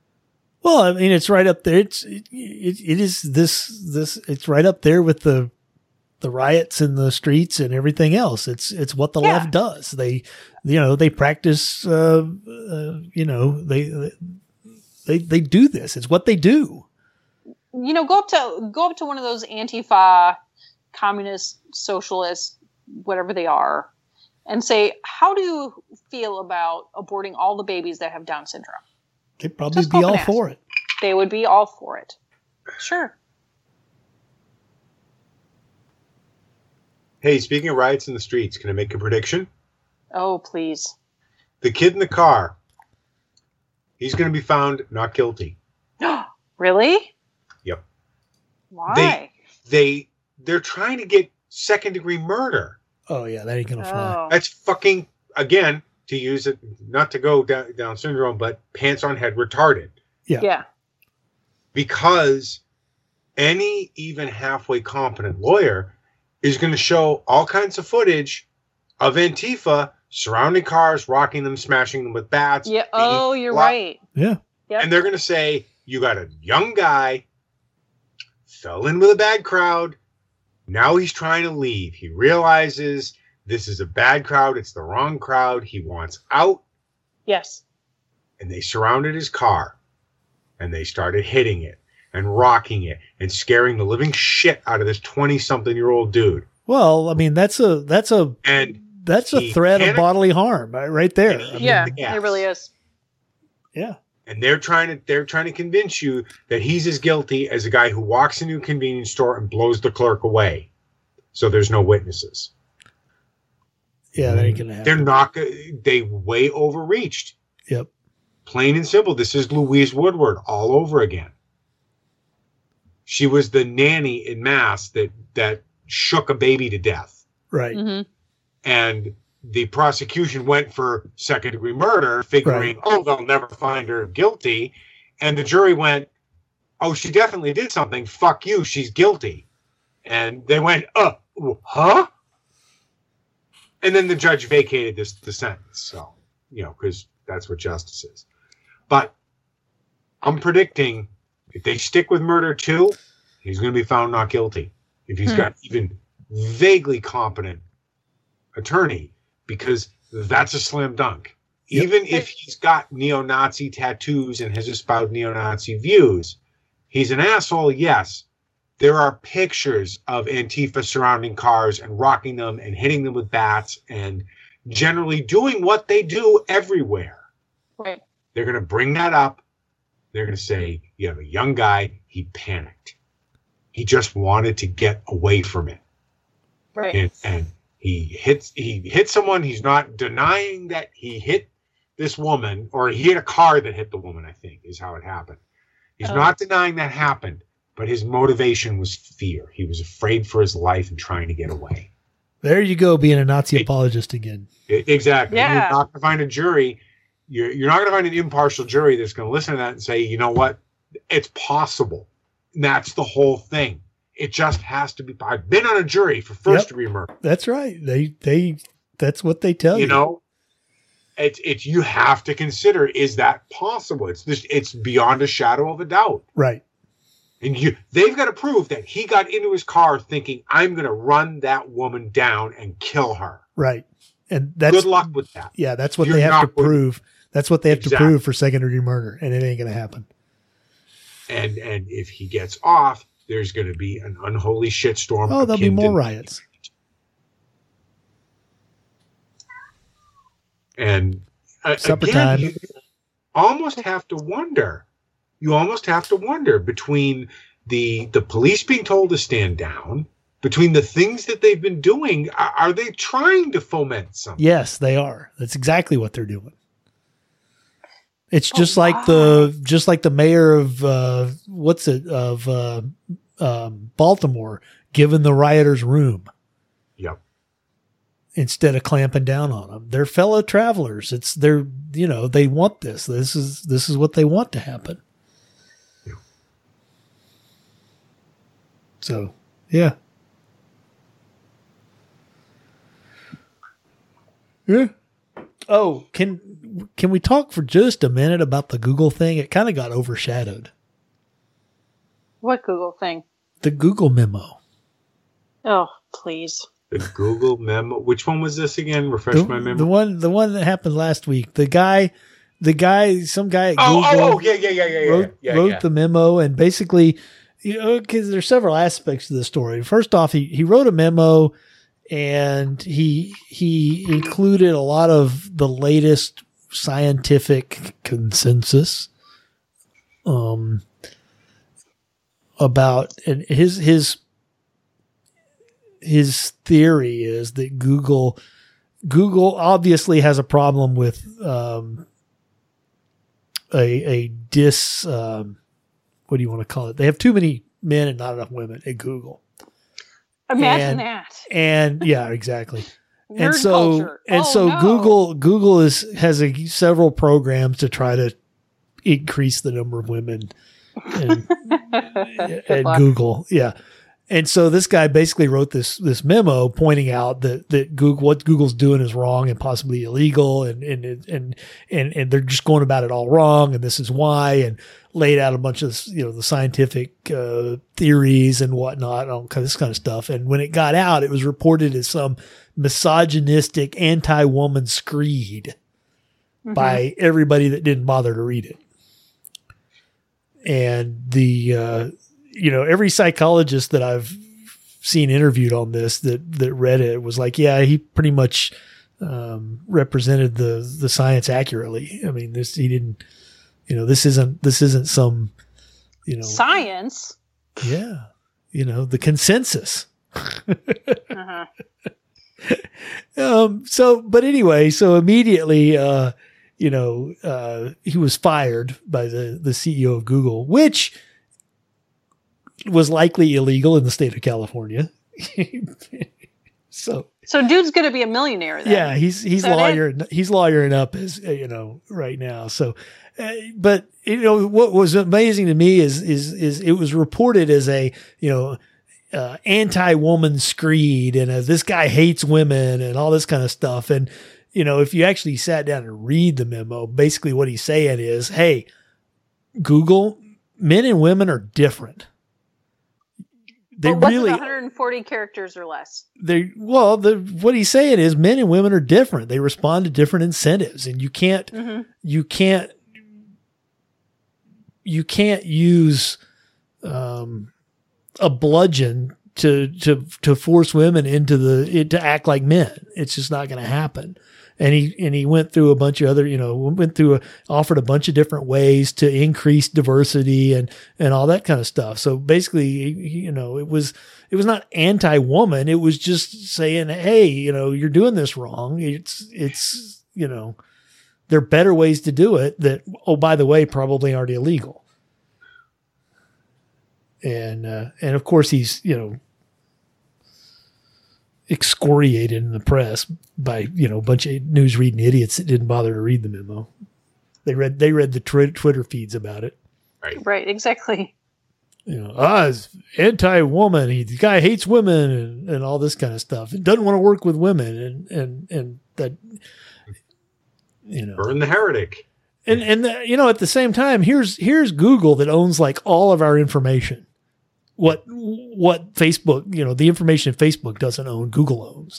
Well, I mean, it's right up there. It's it, it, it is this this. It's right up there with the the riots in the streets and everything else. It's it's what the Yeah. left does. They, you know, they practice. Uh, uh, you know, they they they do this. It's what they do. You know, go up to go up to one of those Antifa, communist, socialist, whatever they are, and say, "How do you feel about aborting all the babies that have Down syndrome?" They'd probably Just be poke all an ass. for it. They would be all for it. Sure. Hey, speaking of riots in the streets, can I make a prediction? Oh, please. The kid in the car, he's going to be found not guilty. Really? Yep. Why? They they're trying to get second degree murder. Oh yeah, that ain't gonna fly. oh. That's fucking, again, to use it, not to go down, down syndrome, but pants on head retarded. Yeah. Yeah. Because any even halfway competent lawyer is going to show all kinds of footage of Antifa surrounding cars, rocking them, smashing them with bats. Yeah. being Oh, you're locked. right. Yeah. Yep. And they're going to say, you got a young guy, fell in with a bad crowd. Now he's trying to leave. He realizes this is a bad crowd. It's the wrong crowd. He wants out. Yes. And they surrounded his car. And they started hitting it and rocking it and scaring the living shit out of this twenty-something-year-old dude. Well, I mean, that's a that's a And that's a he threat of panicked. bodily harm right right there. I mean, Yeah, yes. it really is. yeah. and they're trying to they're trying to convince you that he's as guilty as a guy who walks into a convenience store and blows the clerk away. So there's no witnesses. Yeah, that ain't gonna happen. They're not. go- They way overreached. Yep. Plain and simple. This is Louise Woodward all over again. She was the nanny in Mass that that shook a baby to death, Right. hmm and the prosecution went for second degree murder, figuring, Right. oh, they'll never find her guilty, and the jury went, oh, she definitely did something. Fuck you, she's guilty, and they went, uh, huh? And then the judge vacated this the sentence. So, you know, because that's what justice is. But I'm predicting if they stick with murder two, he's going to be found not guilty. If he's Hmm. got even vaguely competent attorney, because that's a slam dunk. Yep. Even if he's got neo-Nazi tattoos and has espoused neo-Nazi views, he's an asshole, yes. There are pictures of Antifa surrounding cars and rocking them and hitting them with bats and generally doing what they do everywhere. Right. They're going to bring that up. They're going to say, you have a young guy, he panicked. He just wanted to get away from it. Right. And, and he hits he hit someone. He's not denying that he hit this woman, or he hit a car that hit the woman, I think, is how it happened. He's Oh. not denying that happened, but his motivation was fear. He was afraid for his life and trying to get away. There you go, being a Nazi apologist again. I- exactly. Yeah. You're not going to find a jury. You're, you're not going to find an impartial jury that's going to listen to that and say, you know what? It's possible. And that's the whole thing. It just has to be. I've been on a jury for first Yep. degree murder. That's right. They they that's what they tell you. You know, it's it's you have to consider, is that possible? It's this. It's beyond a shadow of a doubt. Right. And you, they've got to prove that he got into his car thinking, I'm going to run that woman down and kill her. Right. And that's Good luck with that. yeah, that's what You're they have to not going- prove. That's what they have to Exactly. prove for second degree murder, and it ain't gonna happen. And and if he gets off, there's going to be an unholy shitstorm. Oh, there'll be akin more to- riots. And uh, Supper again, time. you almost have to wonder. You almost have to wonder between the the police being told to stand down, between the things that they've been doing. Are, are they trying to foment something? Yes, they are. That's exactly what they're doing. It's But just like the just like the mayor of uh, what's it of uh, um, Baltimore giving the rioters room Yep. instead of clamping down on them. They're fellow travelers. It's they're you know they want this. This is this is what they want to happen. Yeah. So yeah, yeah. Oh, can can we talk for just a minute about the Google thing? It kind of got overshadowed. What Google thing? The Google memo. Oh, please. The Google memo. Which one was this again? Refresh The, my memory. the one, the one that happened last week. The guy, the guy, some guy at oh, Google oh, oh, yeah, yeah, yeah, yeah, wrote, yeah, wrote yeah. the memo, and basically, you know, because there's several aspects to the story. First off, he he wrote a memo, and he he included a lot of the latest scientific consensus, um, about and his his. His theory is that Google, Google obviously has a problem with um, a a dis. Um, what do you want to call it? They have too many men and not enough women at Google. Imagine and, that. And yeah, exactly. Nerd and so culture. and oh, so no. Google Google is has a, several programs to try to increase the number of women in, at luck. Google. Yeah. And so this guy basically wrote this this memo pointing out that that Google what Google's doing is wrong and possibly illegal, and and and and and they're just going about it all wrong, and this is why, and laid out a bunch of, you know, the scientific uh, theories and whatnot, all this kind of stuff. And when it got out, it was reported as some misogynistic anti-woman screed mm-hmm. by everybody that didn't bother to read it. And the uh, you know, every psychologist that I've seen interviewed on this that, that read it was like, yeah, he pretty much um, represented the, the science accurately. I mean, this, he didn't, you know, this isn't, this isn't some, you know, science. Yeah. You know, the consensus. uh-huh. um, so, but anyway, so immediately, uh, you know, uh, he was fired by the, the C E O of Google, which was likely illegal in the state of California. so, so dude's going to be a millionaire then. Yeah, he's he's lawyering it? he's lawyering up as you know right now. So, uh, but you know what was amazing to me is is is it was reported as a you know uh, anti-woman screed, and as this guy hates women and all this kind of stuff. And you know, if you actually sat down and read the memo, basically what he's saying is, hey, Google, men and women are different. They but what's really one hundred forty characters or less. They well, the what he's saying is men and women are different. They respond to different incentives, and you can't mm-hmm. you can't you can't use um, a bludgeon to to to force women into the to act like men. It's just not going to happen. And he and he went through a bunch of other, you know, went through a, offered a bunch of different ways to increase diversity and and all that kind of stuff. So basically, you know, it was it was not anti-woman. It was just saying, hey, you know, you're doing this wrong. It's it's you know, there are better ways to do it that, oh, by the way, probably aren't illegal. And uh, and of course he's, you know, excoriated in the press by, you know, a bunch of news reading idiots that didn't bother to read the memo. They read they read the tw- Twitter feeds about it. Right, right, exactly. You know, ah, it's anti-woman. He, the guy hates women and, and all this kind of stuff. And doesn't want to work with women and and and that, you know, burn the heretic. And and the, you know, at the same time, here's here's Google that owns like all of our information. What what Facebook, you know, the information Facebook doesn't own, Google owns.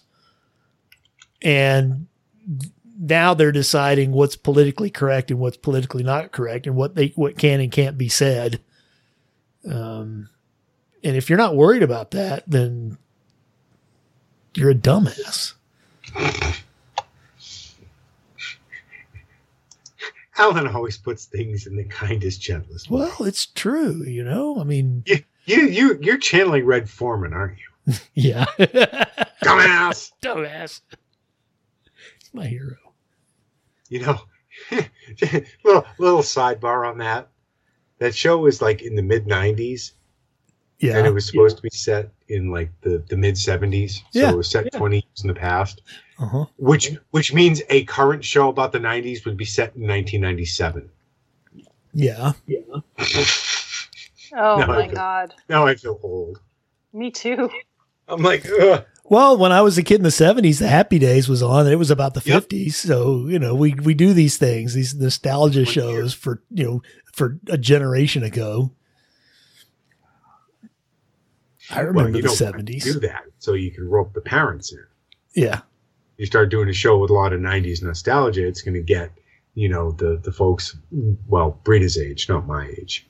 And now they're deciding what's politically correct and what's politically not correct, and what they what can and can't be said. Um, and if you're not worried about that, then you're a dumbass. Alan always puts things in the kindest, gentlest way. Well, it's true, you know. I mean, you you, you you're channeling Red Foreman, aren't you? Yeah, dumbass, dumbass. It's my hero. You know, little little sidebar on that. That show was like in the mid nineties. Yeah. And it was supposed yeah. to be set in like the, the mid seventies. So yeah. it was set yeah. twenty years in the past. Uh-huh. Which which means a current show about the nineties would be set in nineteen ninety-seven. Yeah. Yeah. Oh now my feel, God. Now I feel old. Me too. I'm like, ugh. Well, when I was a kid in the seventies, the Happy Days was on. And it was about the yep. fifties. So, you know, we, we do these things, these nostalgia shows for, you know, for a generation ago. I remember well, the seventies. Do that so you can rope the parents in. Yeah. You start doing a show with a lot of nineties nostalgia, it's going to get, you know, the, the folks, well, Britta's age, not my age.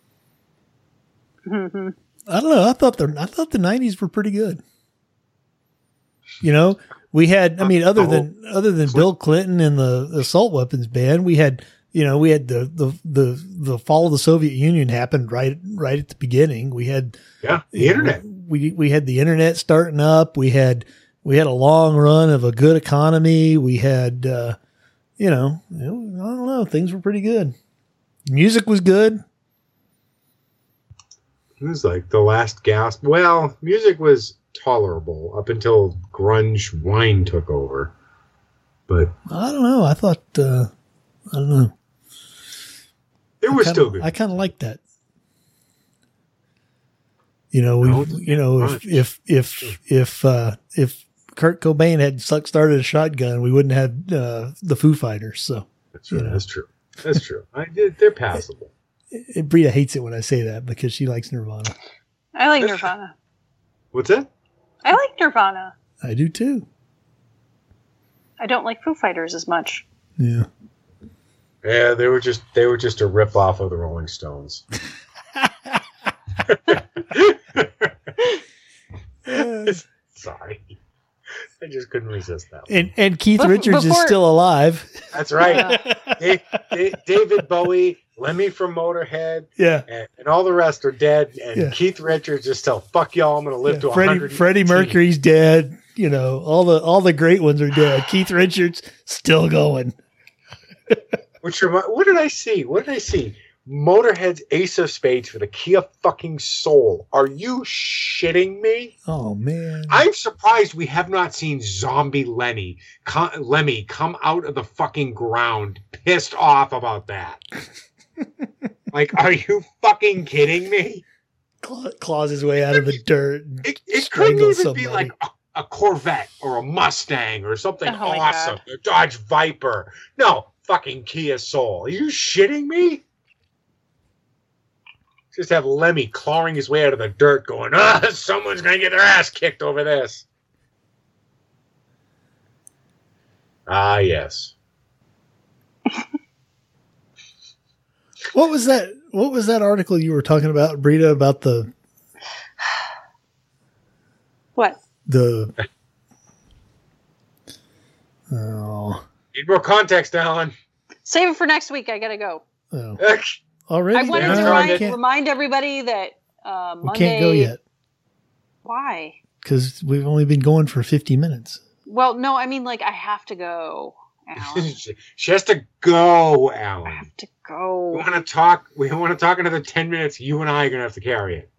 Mm-hmm. I don't know. I thought the I thought the nineties were pretty good. You know, we had. I mean, other than other than Bill Clinton and the assault weapons ban, we had. You know, we had the the the the fall of the Soviet Union happened right right at the beginning. We had yeah the internet. Know, we we had the internet starting up. We had we had a long run of a good economy. We had, uh, you know, I don't know, things were pretty good. Music was good. It was like the last gasp. Well, music was tolerable up until grunge wine took over. But I don't know. I thought, uh, I don't know. It was still good. I kind of liked that. You know, we, you know, if, if, if, if, uh, if Kurt Cobain had started a shotgun, we wouldn't have, uh, the Foo Fighters. So that's right. You know. That's true. That's true. I did. They're passable. Brita hates it when I say that because she likes Nirvana. I like Nirvana. What's that? I like Nirvana. I do too. I don't like Foo Fighters as much. Yeah. Yeah, they were just they were just a rip off of the Rolling Stones. Sorry. I just couldn't resist that one. And and Keith Bef- Richards before, is still alive. That's right. Dave, Dave, David Bowie, Lemmy from Motorhead, yeah, and, and all the rest are dead. And yeah. Keith Richards is still fuck y'all. I'm going to live yeah. to Freddie, one hundred. Freddie Mercury's dead. You know, all the all the great ones are dead. Keith Richards still going. Which remi- what did I see? What did I see? Motorhead's Ace of Spades for the Kia fucking Soul. Are you shitting me? Oh man! I'm surprised we have not seen Zombie Lenny, co- Lemmy come out of the fucking ground, pissed off about that. Like, are you fucking kidding me? Claw- claws his way out of the dirt. It, it couldn't even somebody. be like a, a Corvette or a Mustang or something oh awesome. A Dodge Viper. No, fucking Kia Soul. Are you shitting me? Just have Lemmy clawing his way out of the dirt going, ah, someone's going to get their ass kicked over this. Ah, yes. What was that? What was that article you were talking about, Brita, about the... What? The... Oh. Need more context, Alan. Save it for next week. I got to go. Oh. Already? I wanted no, to remind, remind everybody that uh, Monday... We can't go yet. Why? Because we've only been going for fifty minutes. Well, no, I mean, like, I have to go, Alan. She has to go, Alan. I have to go. We want to talk. We want to talk another ten minutes. You and I are going to have to carry it.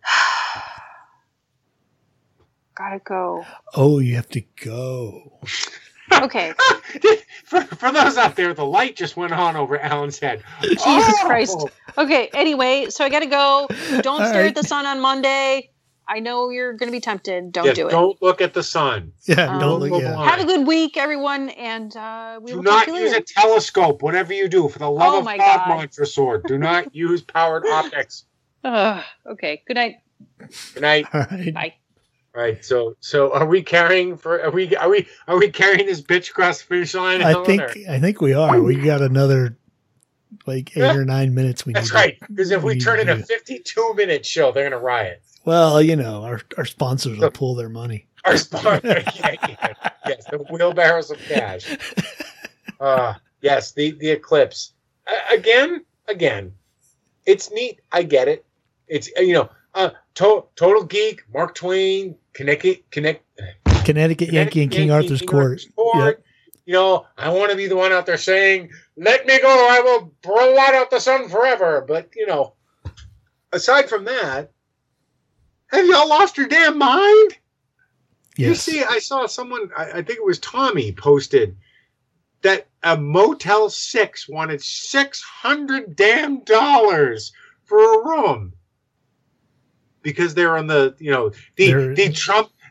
Gotta go. Oh, you have to go. Okay. for, for those out there, the light just went on over Alan's head. Jesus oh! Christ. Okay, anyway, so I gotta go. Don't All stare right. at the sun on Monday. I know you're going to be tempted. Don't yes, do it. Don't look at the sun. Yeah, um, don't look. Yeah. Have a good week, everyone, and uh, we do will not talk to you use later. a telescope. Whatever you do, for the love oh of God, God, Montresor, do not use powered optics. Uh, okay. Good night. Good night. All right. Bye. All right. So, so are we carrying for? Are we? Are we? Are we carrying this bitch across the finish line? I think. Or? I think we are. We got another like eight or nine minutes. We. That's need right. To, because if we, we turn in a fifty-two minute show, they're gonna riot. Well, you know, our our sponsors will pull their money. Our sponsor, yeah, yeah, yes, the wheelbarrows of cash. Uh, yes, the the eclipse. Uh, again, again, it's neat. I get it. It's uh, you know, uh, to- Total Geek, Mark Twain, Connecticut, Connect, Connecticut, Connecticut Yankee and King Arthur's King Court. Arthur's Court. Yep. You know, I want to be the one out there saying, "Let me go. I will blot out the sun forever." But you know, aside from that. Have y'all lost your damn mind? Yes. You see, I saw someone, I, I think it was Tommy, posted that a Motel six wanted six hundred damn dollars for a room. Because they're on the, you know, the, the Trump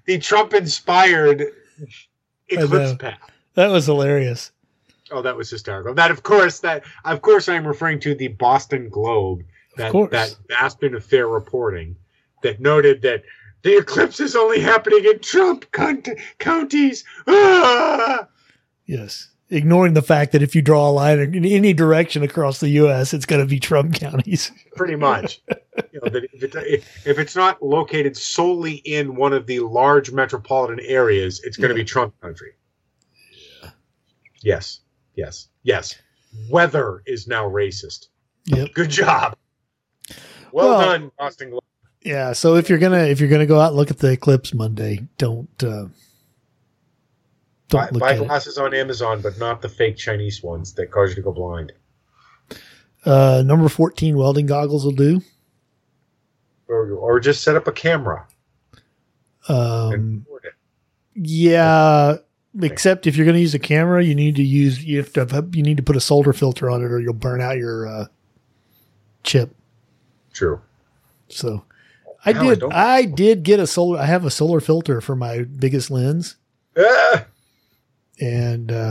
the Trump-inspired eclipse path. That was hilarious. Oh, that was hysterical. That, of course, that of course, I'm referring to the Boston Globe, that that bastion of fair reporting, that noted that the eclipse is only happening in Trump counties. Ah! Yes, ignoring the fact that if you draw a line in any direction across the U S, it's going to be Trump counties. Pretty much. You know, that if, it, if it's not located solely in one of the large metropolitan areas, it's going to yeah. be Trump country. Yeah. Yes. Yes. Yes. Weather is now racist. Yep. Good job. Well, well done, Boston Globe. Yeah. So if you're gonna if you're gonna go out and look at the eclipse Monday, don't uh, don't buy, look buy at glasses it. on Amazon, but not the fake Chinese ones that cause you to go blind. Uh, number fourteen welding goggles will do. Or, or just set up a camera. Um. And record it. Yeah. Except if you're going to use a camera, you need to use you have to you need to put a solder filter on it, or you'll burn out your uh, chip. True. So, I no, did I, I did get a solar. I have a solar filter for my biggest lens, ah! and uh,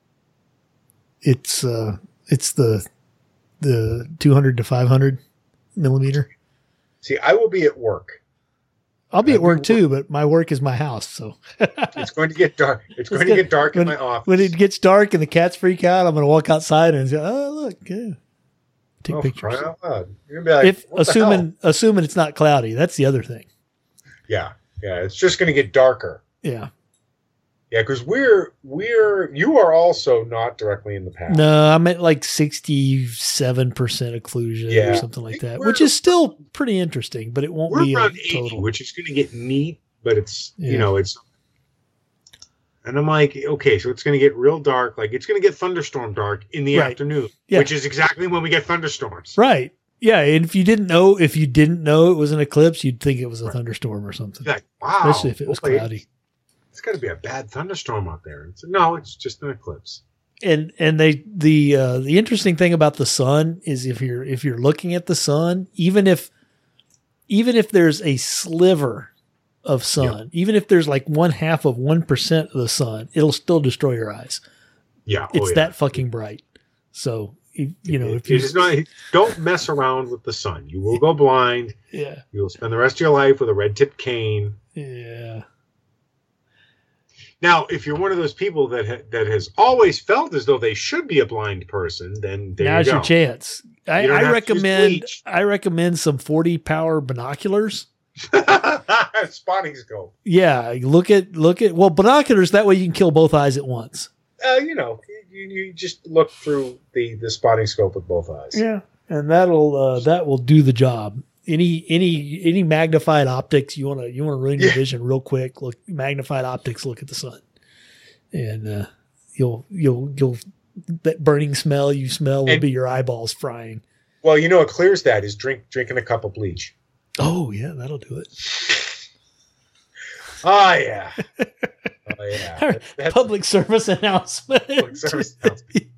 it's uh, it's the the two hundred to five hundred millimeter. See, I will be at work. I'll be at work too, but my work is my house, so it's going to get dark. It's going to get dark when, in my office. When it gets dark and the cats freak out, I'm going to walk outside and say, "Oh, look, yeah." Take oh, pictures. You're gonna be like, if assuming assuming it's not cloudy, that's the other thing. Yeah, yeah, it's just going to get darker. Yeah, yeah, because we're we're you are also not directly in the path. No, I'm at like sixty-seven percent occlusion yeah. or something like that, which is still pretty interesting, but it won't we're be around a eighty, total. which is going to get neat, but it's Yeah. you know it's. And I'm like, okay, so it's going to get real dark. Like, it's going to get thunderstorm dark in the Right. afternoon, Yeah. which is exactly when we get thunderstorms. Right. Yeah, and if you didn't know, if you didn't know it was an eclipse, you'd think it was a Right. thunderstorm or something. Like, wow. Especially if it was boy, cloudy. It's got to be a bad thunderstorm out there. It's, no, it's just an eclipse. And and they the uh, the interesting thing about the sun is if you're if you're looking at the sun, even if even if there's a sliver of sun, Yep. even if there's like one half of one percent of the sun, it'll still destroy your eyes. Yeah, oh, It's yeah. that fucking bright. So you, you know, It- if you it is not, don't mess around with the sun. You will go blind. yeah You will spend the rest of your life with a red tipped cane. yeah Now, if you're one of those people that ha- that has always felt as though they should be a blind person, then there now's you go. your chance. I, You don't I have to use recommend bleach. I recommend some forty power binoculars. Spotting scope. Yeah, look at look at well binoculars. That way you can kill both eyes at once. Uh, you know, you, you just look through the, the spotting scope with both eyes. Yeah, and that'll uh, that will do the job. Any any any magnified optics you want to you want to ruin your Yeah. vision real quick. Look, magnified optics. Look at the sun, and uh, you'll you'll you'll that burning smell you smell will And- be your eyeballs frying. Well, you know what clears that is drink drinking a cup of bleach. Oh yeah, that'll do it. Oh yeah. Oh yeah. Our That's, that's public service announcement. public service announcement.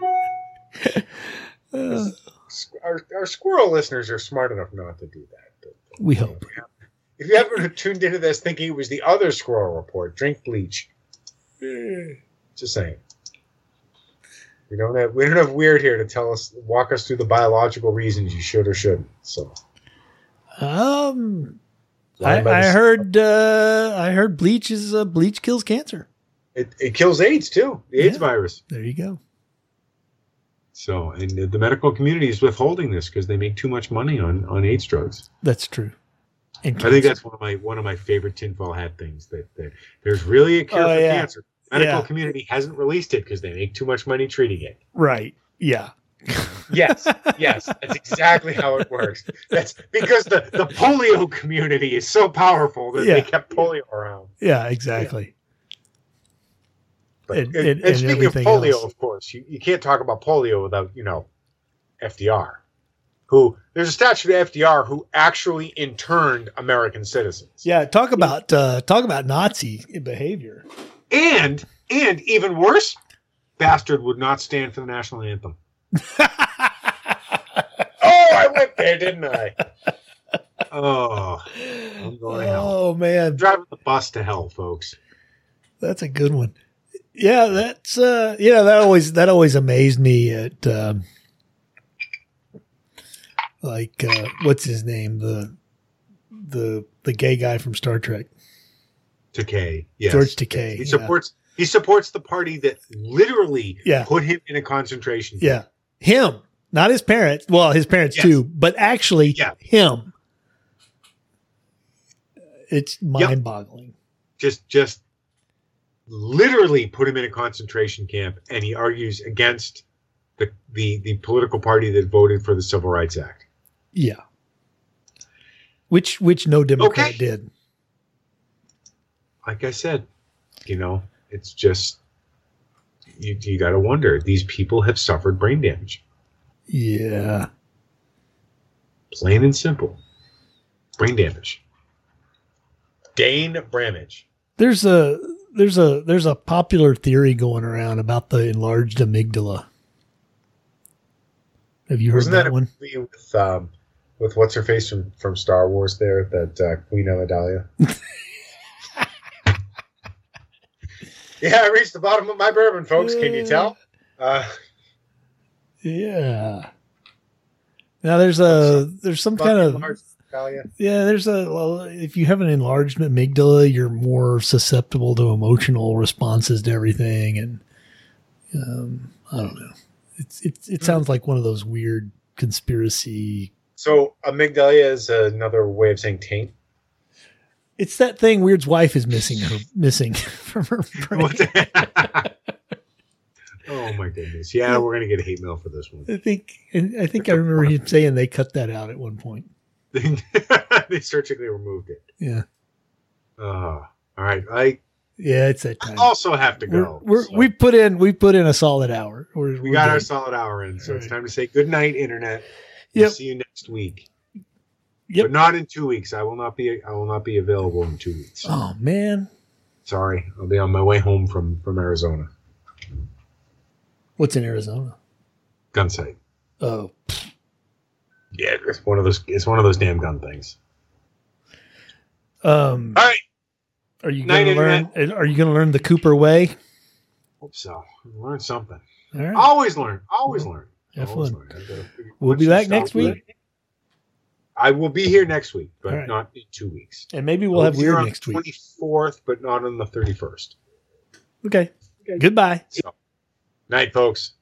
Uh, Our, our squirrel listeners are smart enough not to do that. But, we you know, hope. if you haven't tuned into this thinking it was the other squirrel report, drink bleach. Just saying. We don't have we don't have Weird here to tell us walk us through the biological reasons you should or shouldn't. So Um, I, Lying by I the- heard uh, I heard bleach is uh, bleach kills cancer. it, it kills AIDS too, the AIDS Yeah. virus. There you go. So, and the, the medical community is withholding this because they make too much money on, on AIDS drugs. That's true. And I think cancer. that's one of my one of my favorite tinfoil hat things. That, that there's really a cure Oh, for yeah. cancer. Medical Yeah. community hasn't released it because they make too much money treating it. right. Yeah. Yes, yes, that's exactly how it works. That's because the, the polio community is so powerful that Yeah. they kept polio around. Yeah. Exactly. But, And- and, and- and and speaking of everything polio, else. of course, you, you can't talk about polio without, you know, F D R. Who there's a statute of F D R who actually interned American citizens. Yeah. Talk about uh, talk about Nazi behavior. And and even worse, bastard would not stand for the national anthem. Oh, I went there, didn't I? Oh, I'm going to hell. Oh man, I'm driving the bus to hell, folks. that's a good one. Yeah, that's uh, you know that always that always amazed me at um, like uh, what's his name the the the gay guy from Star Trek, Takei, yes. George Takei. He yeah. supports. He supports the party that literally Yeah. put him in a concentration camp. Yeah, him, not his parents. Well, his parents Yes. too, but actually Yeah. him. It's mind-boggling. Just, just literally put him in a concentration camp, and he argues against the the the political party that voted for the Civil Rights Act. Yeah, which which no Democrat Okay. did. Like I said, you know, it's just you. You got to wonder. These people have suffered brain damage, Yeah. plain and simple. Brain damage. Dane Bramage. There's a there's a there's a popular theory going around about the enlarged amygdala. Have you heard Wasn't that, that a one? movie with um, with what's her face from, from Star Wars? There, that uh, Queen Amidala. Yeah, I reached the bottom of my bourbon, folks. Can you tell? Uh, Yeah. Now there's a there's some kind of Dahlia. yeah there's a well, if you have an enlarged amygdala you're more susceptible to emotional responses to everything, and um, I don't know. It's it's it sounds like one of those weird conspiracy. So amygdala is another way of saying taint. It's that thing Weird's wife is missing her missing from her brain. What the- Oh my goodness! Yeah, we're gonna get hate mail for this one. I think and I think I remember him saying they cut that out at one point. They surgically removed it. Yeah. Uh, all right, I Yeah, it's that time. also have to We're, go. we're, so We put in we put in a solid hour. We're, we we're got our good. solid hour in, so All it's right. time to say good night, internet. We'll Yep. see you next week. Yep. But not in two weeks. I will not be. I will not be available in two weeks. Oh man, Sorry, I'll be on my way home from from Arizona. what's in Arizona? Gun sight. Oh, Yeah, it's one of those. It's one of those damn gun things. um, All right. are you Night, going to learn? Are you going to learn the Cooper way? Hope so. Learn something. All right. Always learn. Always learn. Have Always fun. learn. I've got to figure- We'll once be you back stop next week. learning- I will be here next week, but All right. not in two weeks. And maybe we'll I'll have be here weird on next the week. twenty-fourth, but not on the thirty-first. Okay. Goodbye. So, night, folks.